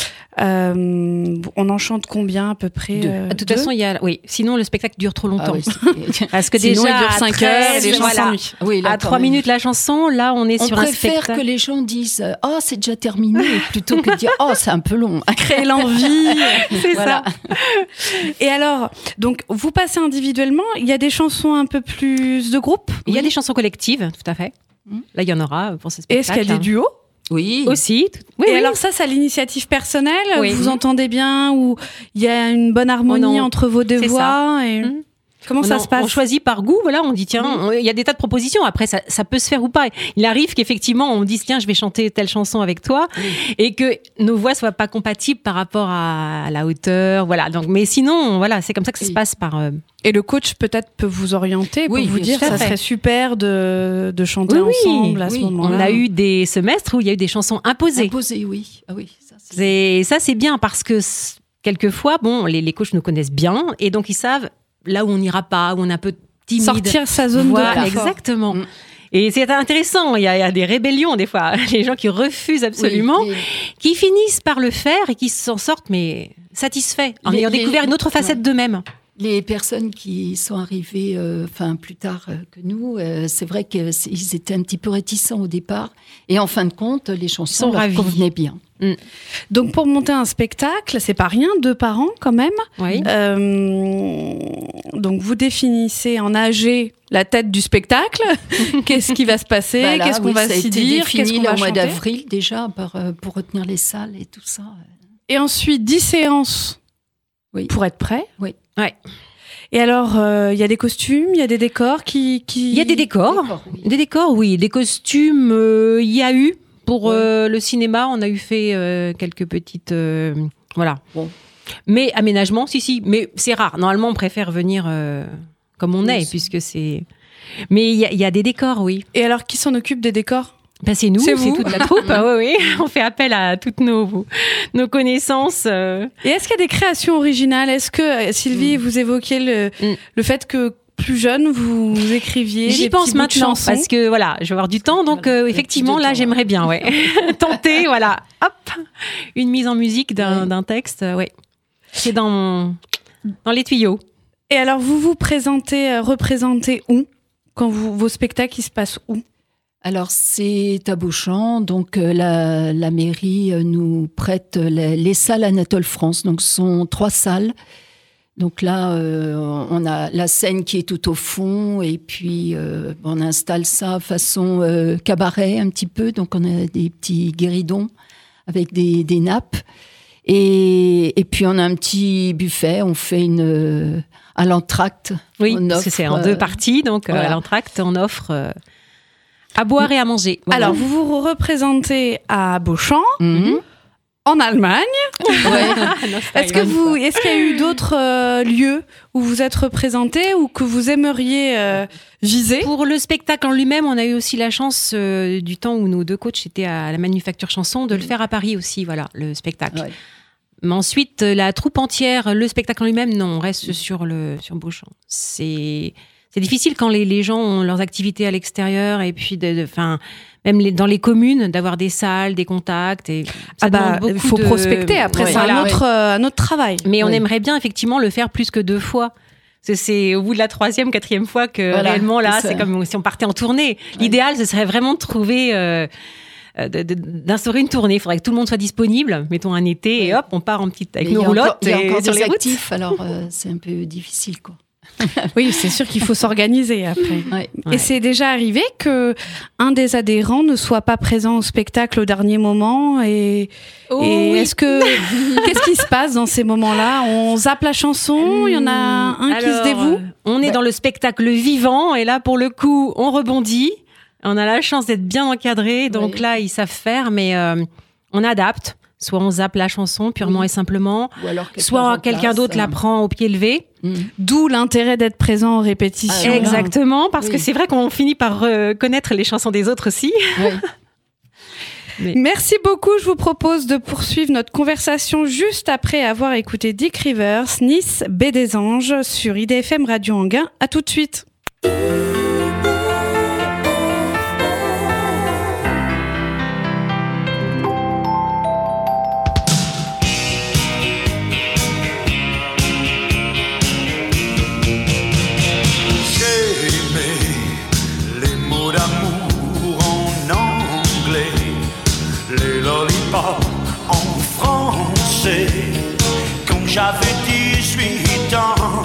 On en chante combien à peu près? De toute façon, sinon le spectacle dure trop longtemps. Parce que sinon, déjà, il dure 5 heures et les gens s'ennuient. Oui, à 3 minutes la chanson, là on est sur un spectacle. On préfère que les gens disent « Oh, c'est déjà terminé » plutôt que de dire « Oh, c'est un peu long ». Créer l'envie. C'est ça. Et alors, donc, vous passez individuellement, il y a des chansons un peu plus de groupe? Il y a des chansons collectives, tout à fait. Là, il y en aura pour ce spectacle. Et est-ce qu'il y a des duos? Oui. Aussi. Et alors ça, c'est à l'initiative personnelle? Vous entendez bien? Ou il y a une bonne harmonie entre vos deux voix? Comment ça se passe? On choisit par goût, on dit tiens, il y a des tas de propositions. Après, ça peut se faire ou pas. Il arrive qu'effectivement, on dise tiens, je vais chanter telle chanson avec toi, et que nos voix soient pas compatibles par rapport à la hauteur, voilà. Donc, mais sinon, c'est comme ça que ça se passe par. Et le coach peut-être peut vous orienter pour vous dire ça serait super de chanter ensemble à ce moment-là. On a eu des semestres où il y a eu des chansons imposées. Imposées, oui. Ah oui. Ça c'est bien parce que quelquefois, les coachs nous connaissent bien et donc ils savent là où on n'ira pas, où on est un peu timide. Sortir sa zone de confort. Exactement. Et c'est intéressant, il y a des rébellions des fois, les gens qui refusent absolument, qui finissent par le faire et qui s'en sortent mais satisfaits en ayant découvert une autre facette d'eux-mêmes. Les personnes qui sont arrivées plus tard que nous, c'est vrai qu'ils étaient un petit peu réticents au départ. Et en fin de compte, les chansons leur convenaient bien. Donc pour monter un spectacle, c'est pas rien, 2 par an quand même. Oui. Donc vous définissez en AG la tête du spectacle. Qu'est-ce qui va se passer? Qu'est-ce qu'on va s'y dire? Qu'est-ce qu'on va chanter? Au mois d'avril déjà pour retenir les salles et tout ça. Et ensuite 10 séances pour être prêt. Oui. Ouais. Et alors, il y a des costumes, il y a des décors qui... Il y a des décors. Des décors, oui. Des costumes, il y a eu. Pour le cinéma, on a eu fait quelques petites... voilà. Bon. Mais aménagement, si. Mais c'est rare. Normalement, on préfère venir comme on est, puisque c'est... Mais il y a des décors, oui. Et alors, qui s'en occupe des décors? C'est nous, c'est toute la troupe. Oui. On fait appel à toutes nos connaissances. Et est-ce qu'il y a des créations originales? Est-ce que, Sylvie, vous évoquiez le fait que plus jeune, vous écriviez J'y pense maintenant, parce que je vais avoir du temps. Donc, effectivement, là, j'aimerais bien tenter, hop, une mise en musique d'un texte. C'est dans les tuyaux. Et alors, vous vous représentez où? Quand vos spectacles, ils se passent où? Alors, c'est à Beauchamp, donc la mairie nous prête les salles Anatole France. Donc, ce sont 3 salles. Donc là, on a la scène qui est tout au fond et puis on installe ça façon cabaret un petit peu. Donc on a des petits guéridons avec des nappes. Et puis on a un petit buffet, on fait à l'entracte. Oui, parce que c'est en 2 parties, donc voilà. À l'entracte, on offre à boire et à manger. Voilà. Alors, vous vous représentez à Beauchamp, en Allemagne. Est-ce qu'il y a eu d'autres lieux où vous êtes représentés ou que vous aimeriez viser? Pour le spectacle en lui-même, on a eu aussi la chance du temps où nos 2 coachs étaient à la Manufacture Chanson de le faire à Paris aussi, voilà, le spectacle. Ouais. Mais ensuite, la troupe entière, le spectacle en lui-même, non, on reste sur Beauchamp. C'est difficile quand les gens ont leurs activités à l'extérieur et puis même dans les communes, d'avoir des salles, des contacts. Et il faut prospecter après, c'est un autre travail. Mais on aimerait bien effectivement le faire plus que 2 fois. C'est au bout de la 3e, 4e fois que réellement là, c'est comme si on partait en tournée. Ouais. L'idéal, ce serait vraiment de trouver... d'instaurer une tournée. Il faudrait que tout le monde soit disponible, mettons un été, et hop, on part avec nos roulottes. Il y a encore des actifs, alors c'est un peu difficile, quoi. Oui, c'est sûr qu'il faut s'organiser après. Ouais. Et c'est déjà arrivé que un des adhérents ne soit pas présent au spectacle au dernier moment et qu'est-ce qui se passe dans ces moments-là? On zappe la chanson, il y en a un qui se dévoue. On est dans le spectacle vivant et là pour le coup, on rebondit. On a la chance d'être bien encadré, donc là ils savent faire, mais on adapte. Soit on zappe la chanson purement et simplement, ou alors soit quelqu'un d'autre la prend au pied levé. D'où l'intérêt d'être présent en répétition. Exactement, parce que c'est vrai qu'on finit par connaître les chansons des autres aussi. Oui. Merci beaucoup. Je vous propose de poursuivre notre conversation juste après avoir écouté Dick Rivers, Nice, Baie des Anges sur IDFM Radio Anguin. À tout de suite. En français, quand j'avais 18 ans.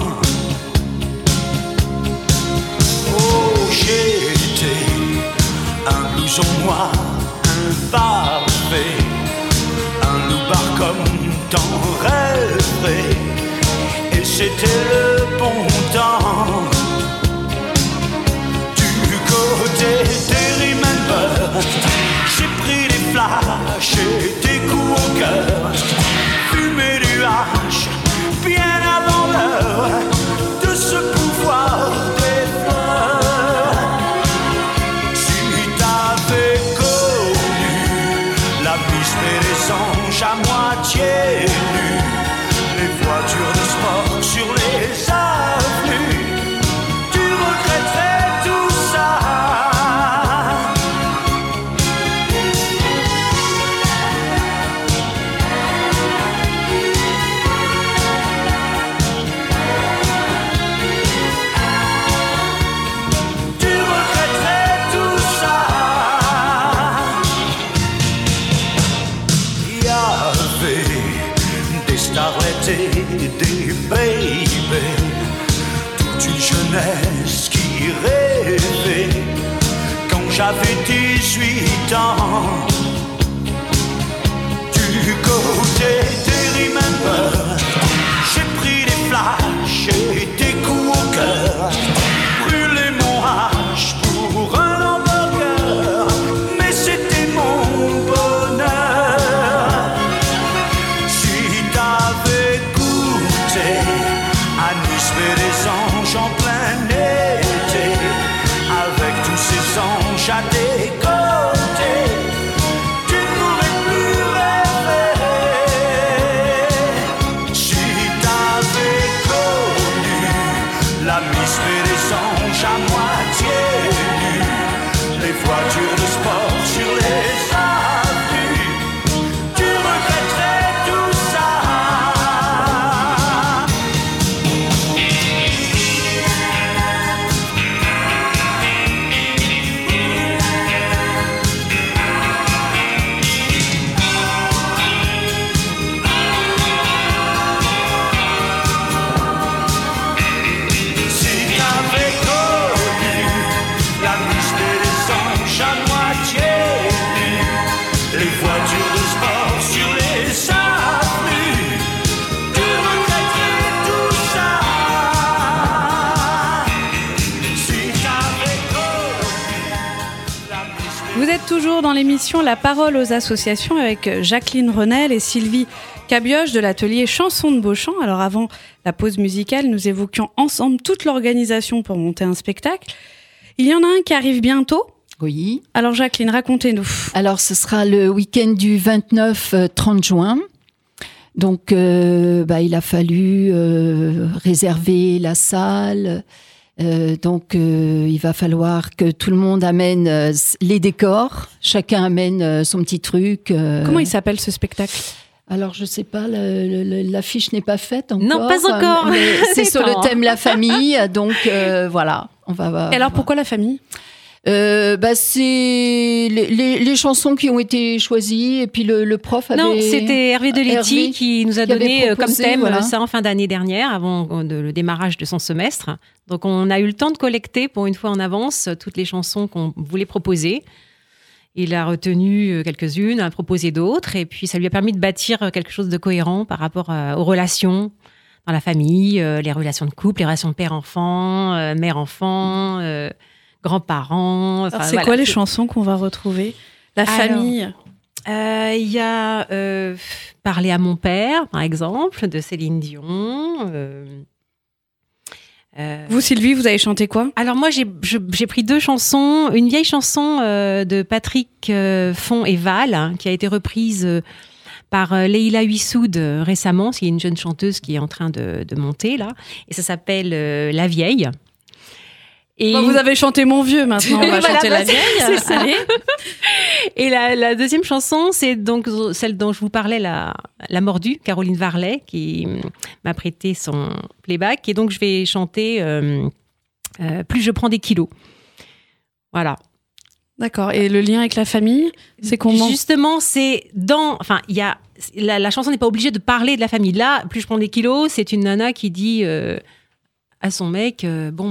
Oh, j'étais un blouson noir, un parfait, un loupard comme t'en rêverais. Et c'était le bon temps. Du côté des Remember, j'ai pris des flashs et des coups au cœur, fumé du hache, bien avant l'heure de ce pouvoir des fleurs. Si t'avais connu la piste des anges à moitié nue, les voitures de sport sur les avenues, tu regretterais tout ça. Des baby, toute une jeunesse qui rêvait. Quand j'avais 18 ans, du côté des Remember, j'ai pris des flashs et des coups au cœur, brûlé mon hache pour un hamburger, mais c'était mon bonheur. À Nice, Baie des Anges en plein été, avec tous ces anges à tes côtés, dans l'émission La Parole aux associations avec Jacqueline Renel et Sylvie Cabioche de l'atelier Chansons de Beauchamp. Alors avant la pause musicale, nous évoquions ensemble toute l'organisation pour monter un spectacle. Il y en a un qui arrive bientôt. Oui. Alors Jacqueline, racontez-nous. Alors ce sera le week-end du 29-30 juin. Donc il a fallu réserver la salle. Il va falloir que tout le monde amène les décors. Chacun amène son petit truc. Comment il s'appelle ce spectacle ? Alors, je sais pas, l'affiche n'est pas faite encore. Non, pas encore. C'est sur le thème la famille, donc voilà. On va. Et alors, pourquoi la famille ? C'est les chansons qui ont été choisies et puis le prof avait... Non, c'était Hervé Deletti qui nous a donné comme thème ça en fin d'année dernière, avant le démarrage de son semestre. Donc on a eu le temps de collecter pour une fois en avance toutes les chansons qu'on voulait proposer. Il a retenu quelques-unes, a proposé d'autres, et puis ça lui a permis de bâtir quelque chose de cohérent par rapport aux relations dans la famille, les relations de couple, les relations de père-enfant, mère-enfant... grands-parents. Alors, c'est quoi les chansons qu'on va retrouver ? La famille. Il y a Parler à mon père, par exemple, de Céline Dion. Vous, Sylvie, vous avez chanté quoi ? Alors moi, j'ai pris 2 chansons. Une vieille chanson de Patrick Font et Val, qui a été reprise par Leïla Huissoud récemment. C'est une jeune chanteuse qui est en train de monter, là. Et ça s'appelle La Vieille. Et vous avez chanté Mon Vieux, maintenant on va chanter La Vieille. C'est ça. Allez. Et la deuxième chanson, c'est donc celle dont je vous parlais, La Mordue, Caroline Varlet, qui m'a prêté son playback. Et donc je vais chanter Plus je prends des kilos. Voilà. D'accord. Et le lien avec la famille, c'est comment ? Justement, c'est dans... Enfin, il y a... La chanson n'est pas obligée de parler de la famille. Là, Plus je prends des kilos, c'est une nana qui dit... à son mec,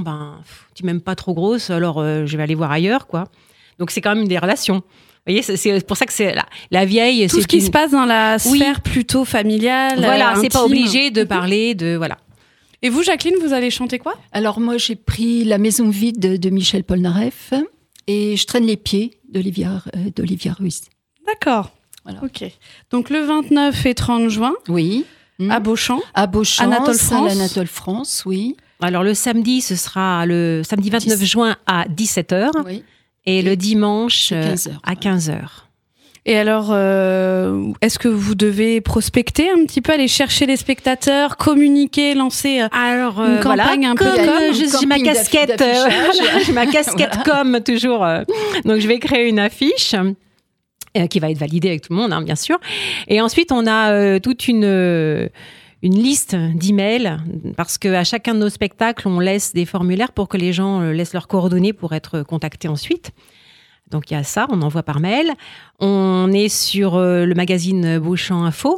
tu m'aimes pas trop grosse, alors je vais aller voir ailleurs, quoi. Donc c'est quand même des relations. Vous voyez, c'est pour ça que c'est la vieille. Tout ce qui se passe dans la sphère plutôt familiale. Voilà, intime. c'est pas obligé de parler de voilà. Et vous, Jacqueline, vous allez chanter quoi ? Alors moi, j'ai pris La Maison vide de Michel Polnareff et Je traîne les pieds d'Olivia Ruiz. D'accord. Voilà. Ok. Donc le 29 et 30 juin. Oui. À Beauchamp. À Beauchamp. Anatole France. Anatole France, oui. Alors le samedi, ce sera le samedi 29 juin à 17h. Oui. Et le dimanche 15h, à 15h. Et alors, est-ce que vous devez prospecter un petit peu, aller chercher les spectateurs, communiquer, lancer une campagne un peu comme j'ai ma casquette, j'ai ma casquette com toujours. Donc je vais créer une affiche qui va être validée avec tout le monde, hein, bien sûr. Et ensuite, on a toute une liste d'emails, parce qu'à chacun de nos spectacles, on laisse des formulaires pour que les gens laissent leurs coordonnées pour être contactés ensuite. Donc il y a ça, on envoie par mail. On est sur le magazine Beauchamp Info,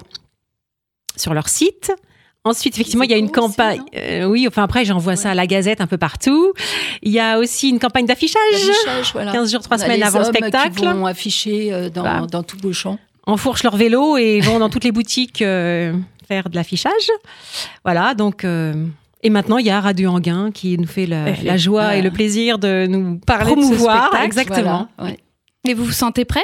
sur leur site. Ensuite, effectivement, il y a une campagne. Après, j'envoie ça à la Gazette un peu partout. Il y a aussi une campagne d'affichage. Voilà. 15 jours, 3 semaines avant le spectacle. Qui vont afficher dans tout Beauchamp. Enfourchent leur vélo et vont dans toutes les boutiques faire de l'affichage. Voilà, donc... Et maintenant, il y a Radio Anguin qui nous fait la joie et le plaisir de nous promouvoir. Exactement. Voilà, ouais. Et vous vous sentez prêt ?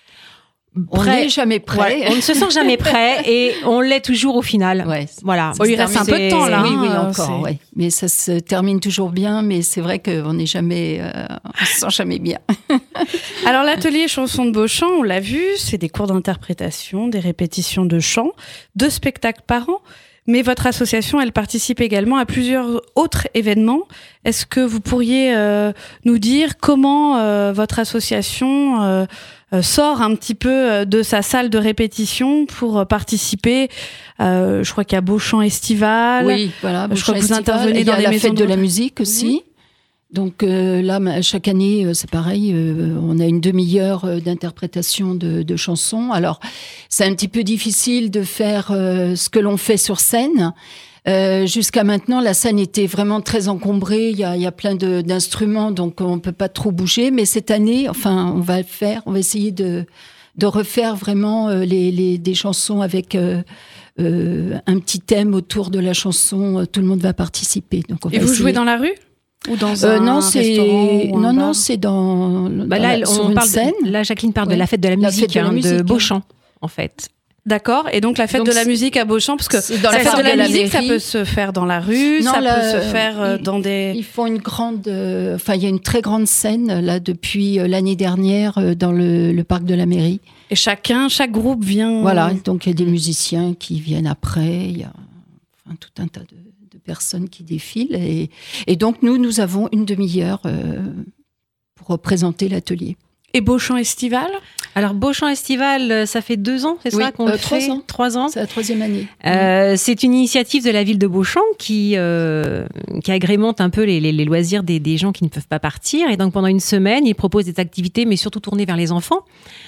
On n'est jamais prêt. Ouais, on ne se sent jamais prêt et on l'est toujours au final. Ouais. Voilà. Il reste un peu de temps là. Oui, encore. Ouais. Mais ça se termine toujours bien. Mais c'est vrai qu'on n'est jamais, on se sent jamais bien. Alors l'atelier Chansons de Beauchamp, on l'a vu, c'est des cours d'interprétation, des répétitions de chant, 2 spectacles par an. Mais votre association, elle participe également à plusieurs autres événements. Est-ce que vous pourriez nous dire comment votre association sort un petit peu de sa salle de répétition pour participer je crois qu'il y a Beauchamp Estival. Oui, voilà. Je crois que vous Estival, intervenez dans les maisons de la musique aussi. Donc là, chaque année, c'est pareil, on a une demi-heure d'interprétation de chansons. Alors, c'est un petit peu difficile de faire ce que l'on fait sur scène. Jusqu'à maintenant, la scène était vraiment très encombrée. Il y a plein d'instruments, donc on peut pas trop bouger. Mais cette année, enfin, on va essayer de refaire vraiment des chansons avec un petit thème autour de la chanson. Tout le monde va participer. Donc Et vous jouez dans la rue ? Ou dans un restaurant ou un bar? C'est dans Là, sur une scène. Là, Jacqueline parle de la fête de la musique, de Beauchamp, en fait. D'accord, et donc la fête de la musique à Beauchamp, parce que dans la la fête de la mairie. musique, ça peut se faire dans la rue, Non, ça là, peut se faire dans des... Ils font une grande... il y a une très grande scène, là, depuis l'année dernière, dans le parc de la mairie. Et chaque groupe vient... Voilà, donc il y a des musiciens qui viennent après, il y a tout un tas de personnes qui défilent. Et donc, nous avons une demi-heure pour représenter l'atelier. Et Beauchamp Estival? Alors, Beauchamp Estival, ça fait 2 ans, c'est ça qu'on le fait? 3 ans. C'est la 3e année. C'est une initiative de la ville de Beauchamp qui agrémente un peu les loisirs des gens qui ne peuvent pas partir. Et donc, pendant une semaine, ils proposent des activités, mais surtout tournées vers les enfants.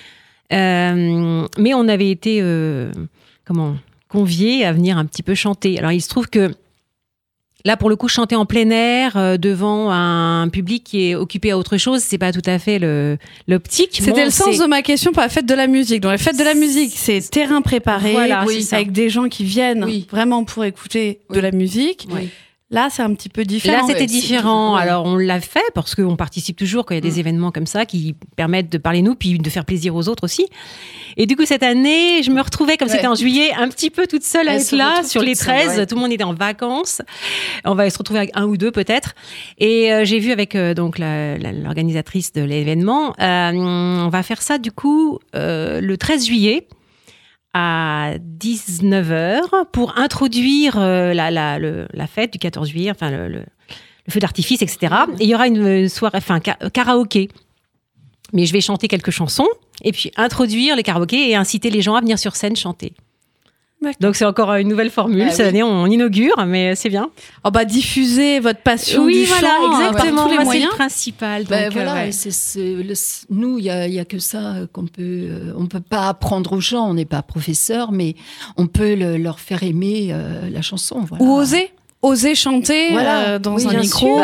Mais on avait été conviés à venir un petit peu chanter. Alors, il se trouve que là, pour le coup, chanter en plein air devant un public qui est occupé à autre chose, c'est pas tout à fait l'optique. C'était le sens de ma question pour la fête de la musique. Donc la fête de la musique, c'est terrain préparé, voilà, c'est avec des gens qui viennent vraiment pour écouter de la musique. Oui. Là, c'est un petit peu différent. Là, c'était différent. Alors, on l'a fait parce qu'on participe toujours quand il y a des événements comme ça qui permettent de parler nous, puis de faire plaisir aux autres aussi. Et du coup, cette année, je me retrouvais, comme c'était en juillet, un petit peu toute seule à être là, sur les 13. Tout le monde était en vacances. On va se retrouver avec 1 ou 2 peut-être. Et j'ai vu avec donc l'organisatrice de l'événement, on va faire ça du coup le 13 juillet. À 19h pour introduire la fête du 14 juillet, enfin le feu d'artifice, etc. Et il y aura une soirée, karaoké. Mais je vais chanter quelques chansons et puis introduire les karaokés et inciter les gens à venir sur scène chanter. D'accord. Donc c'est encore une nouvelle formule. Cette année, on inaugure, mais c'est bien. Diffuser votre passion du chant exactement. par tous les moyens. C'est le principal. Nous, il y a que ça qu'on peut. On peut pas apprendre aux gens. On n'est pas professeur, mais on peut leur faire aimer la chanson. Voilà. Ou oser chanter dans un micro.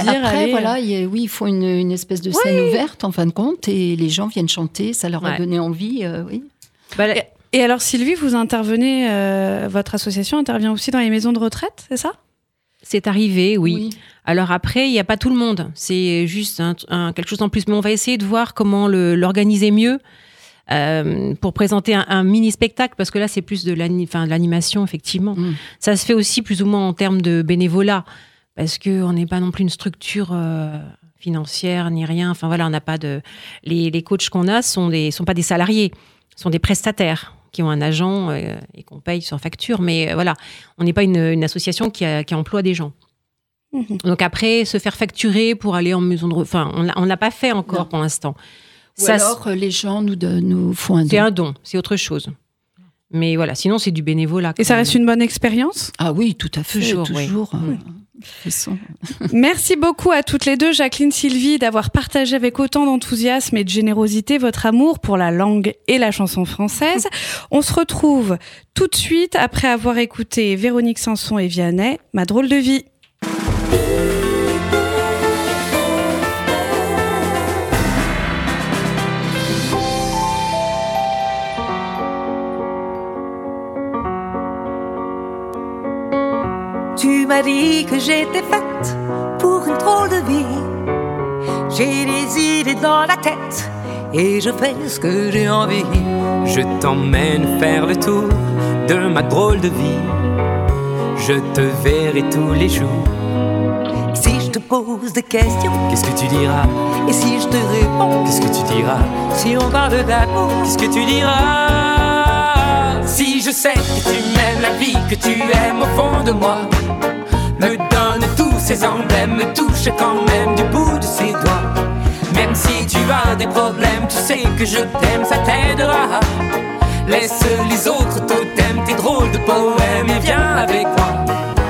Il faut une espèce de scène ouverte en fin de compte, et les gens viennent chanter. Ça leur a donné envie. Et alors, Sylvie, vous intervenez, votre association intervient aussi dans les maisons de retraite, c'est ça? C'est arrivé, oui. Alors après, il n'y a pas tout le monde. C'est juste quelque chose en plus. Mais on va essayer de voir comment l'organiser mieux pour présenter un mini-spectacle, parce que là, c'est plus de l'animation, effectivement. Ça se fait aussi plus ou moins en termes de bénévolat, parce qu'on n'est pas non plus une structure financière ni rien. Enfin voilà, on n'a pas de... Les coachs qu'on a sont pas des salariés, sont des prestataires qui ont un agent et qu'on paye sur facture. Mais voilà, on n'est pas une association qui emploie des gens. Donc après, se faire facturer pour aller en maison de... Enfin, on l'a pas fait encore pour l'instant. Alors, les gens nous font un don. C'est un don, c'est autre chose. Mais voilà, sinon, c'est du bénévolat. Et ça reste une bonne expérience? Ah oui, tout à fait. Toujours. Merci beaucoup à toutes les deux, Jacqueline, Sylvie, d'avoir partagé avec autant d'enthousiasme et de générosité votre amour pour la langue et la chanson française. On se retrouve tout de suite après avoir écouté Véronique Sanson et Vianney, Ma drôle de vie. Tu m'as dit que j'étais faite pour une drôle de vie. J'ai des idées dans la tête et je fais ce que j'ai envie. Je t'emmène faire le tour de ma drôle de vie. Je te verrai tous les jours. Et si je te pose des questions, qu'est-ce que tu diras? Et si je te réponds, qu'est-ce que tu diras? Si on parle d'amour, qu'est-ce que tu diras? Si je sais que tu m'aimes, la vie que tu aimes au fond de moi me donne tous ces emblèmes, me touche quand même du bout de ses doigts. Même si tu as des problèmes, tu sais que je t'aime, ça t'aidera. Laisse les autres totems, tes drôles de poèmes, et viens avec moi.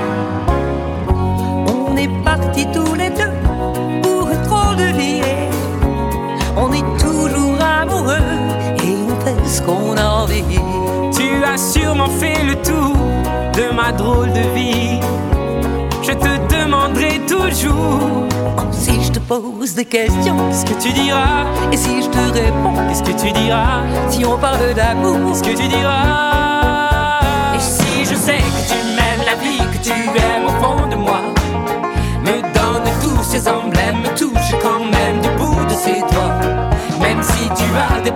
On est partis tous les deux pour une drôle de vie. On est toujours amoureux et on fait ce qu'on a envie. Tu as sûrement fait le tour de ma drôle de vie. Je te demanderai toujours. Si je te pose des questions, qu'est-ce que tu diras? Et si je te réponds, qu'est-ce que tu diras? Si on parle d'amour, qu'est-ce que tu diras? Et si je sais que tu m'aimes, la vie que tu aimes au fond de moi me donne tous ces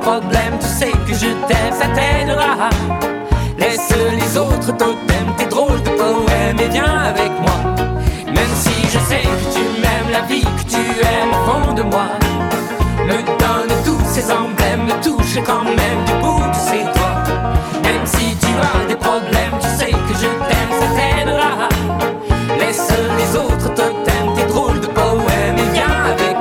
problèmes, tu sais que je t'aime, ça t'aidera. Laisse les autres totems, tes drôles de poèmes et viens avec moi. Même si je sais que tu m'aimes, la vie que tu aimes au fond de moi me donne tous ces emblèmes, me touche quand même du bout de ses doigts. Même si tu as des problèmes, tu sais que je t'aime, ça t'aidera. Laisse les autres totems, tes drôles de poèmes et viens avec moi.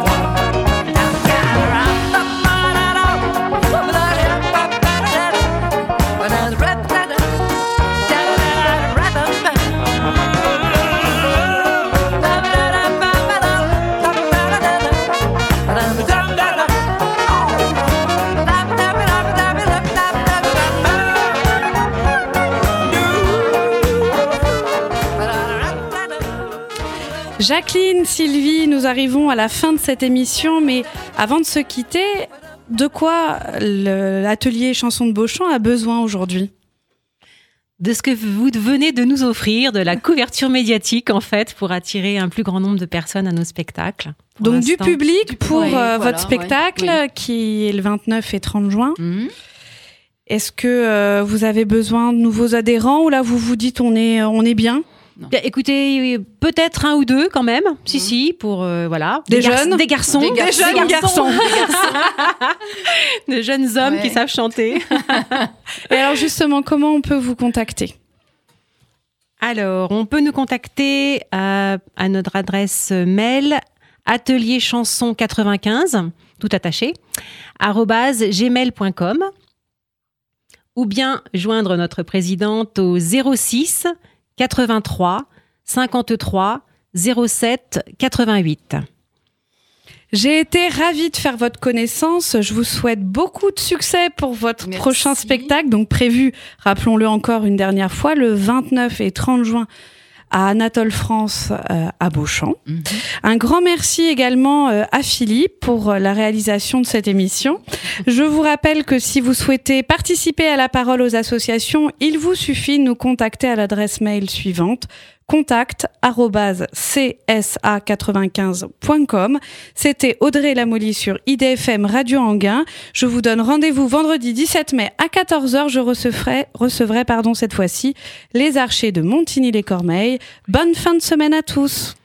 Jacqueline, Sylvie, nous arrivons à la fin de cette émission, mais avant de se quitter, de quoi l'atelier Chansons de Beauchamp a besoin aujourd'hui ? De ce que vous venez de nous offrir, de la couverture médiatique en fait, pour attirer un plus grand nombre de personnes à nos spectacles. Donc du public pour votre spectacle qui est le 29 et 30 juin. Est-ce que vous avez besoin de nouveaux adhérents ou là vous vous dites on est bien ? Écoutez, peut-être un ou deux quand même. Si, pour voilà. Des jeunes, des garçons, des jeunes garçons. De jeunes hommes qui savent chanter. Et alors justement, comment on peut vous contacter ? Alors, on peut nous contacter à notre adresse mail atelierchanson95 tout attaché @gmail.com ou bien joindre notre présidente au 06 83 53 07 88. J'ai été ravie de faire votre connaissance. Je vous souhaite beaucoup de succès pour votre prochain spectacle. Donc prévu, rappelons-le encore une dernière fois, le 29 et 30 juin à Anatole France à Beauchamp. Un grand merci également à Philippe pour la réalisation de cette émission. Je vous rappelle que si vous souhaitez participer à la parole aux associations, il vous suffit de nous contacter à l'adresse mail suivante: contact@csa95.com. C'était Audrey Lamolly sur IDFM Radio Anguin. Je vous donne rendez-vous vendredi 17 mai à 14h. Je recevrai cette fois-ci les Archers de Montigny-les-Cormeilles. Bonne fin de semaine à tous.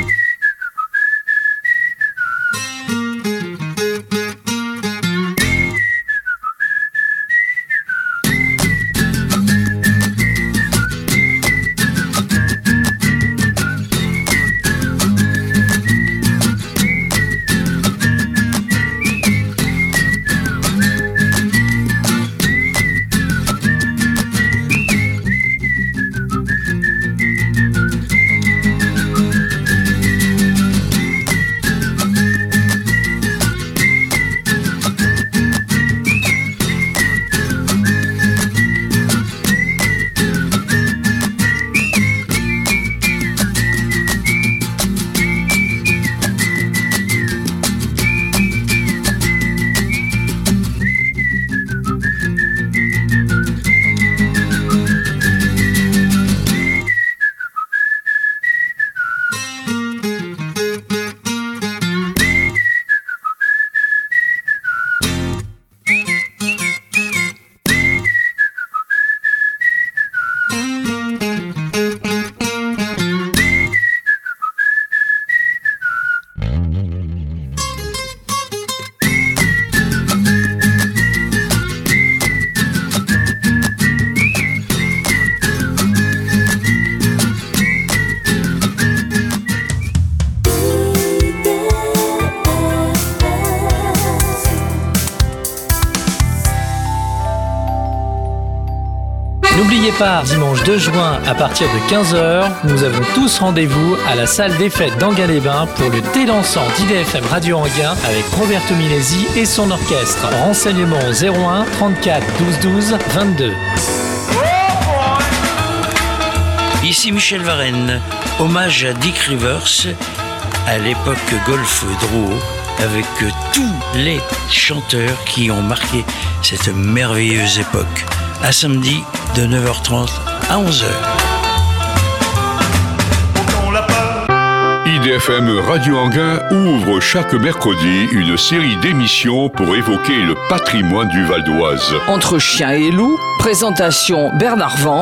N'oubliez pas, dimanche 2 juin à partir de 15h, nous avons tous rendez-vous à la salle des fêtes d'Anguin-les-Bains pour le thé dansant d'IDFM Radio Anguin avec Roberto Milesi et son orchestre. Renseignements 01 34 12 12 22. Ici Michel Varenne, hommage à Dick Rivers à l'époque Golf Drouot avec tous les chanteurs qui ont marqué cette merveilleuse époque. À samedi de 9h30 à 11h. IDFM Radio Anguin ouvre chaque mercredi une série d'émissions pour évoquer le patrimoine du Val d'Oise. Entre chiens et loups, présentation Bernard Van.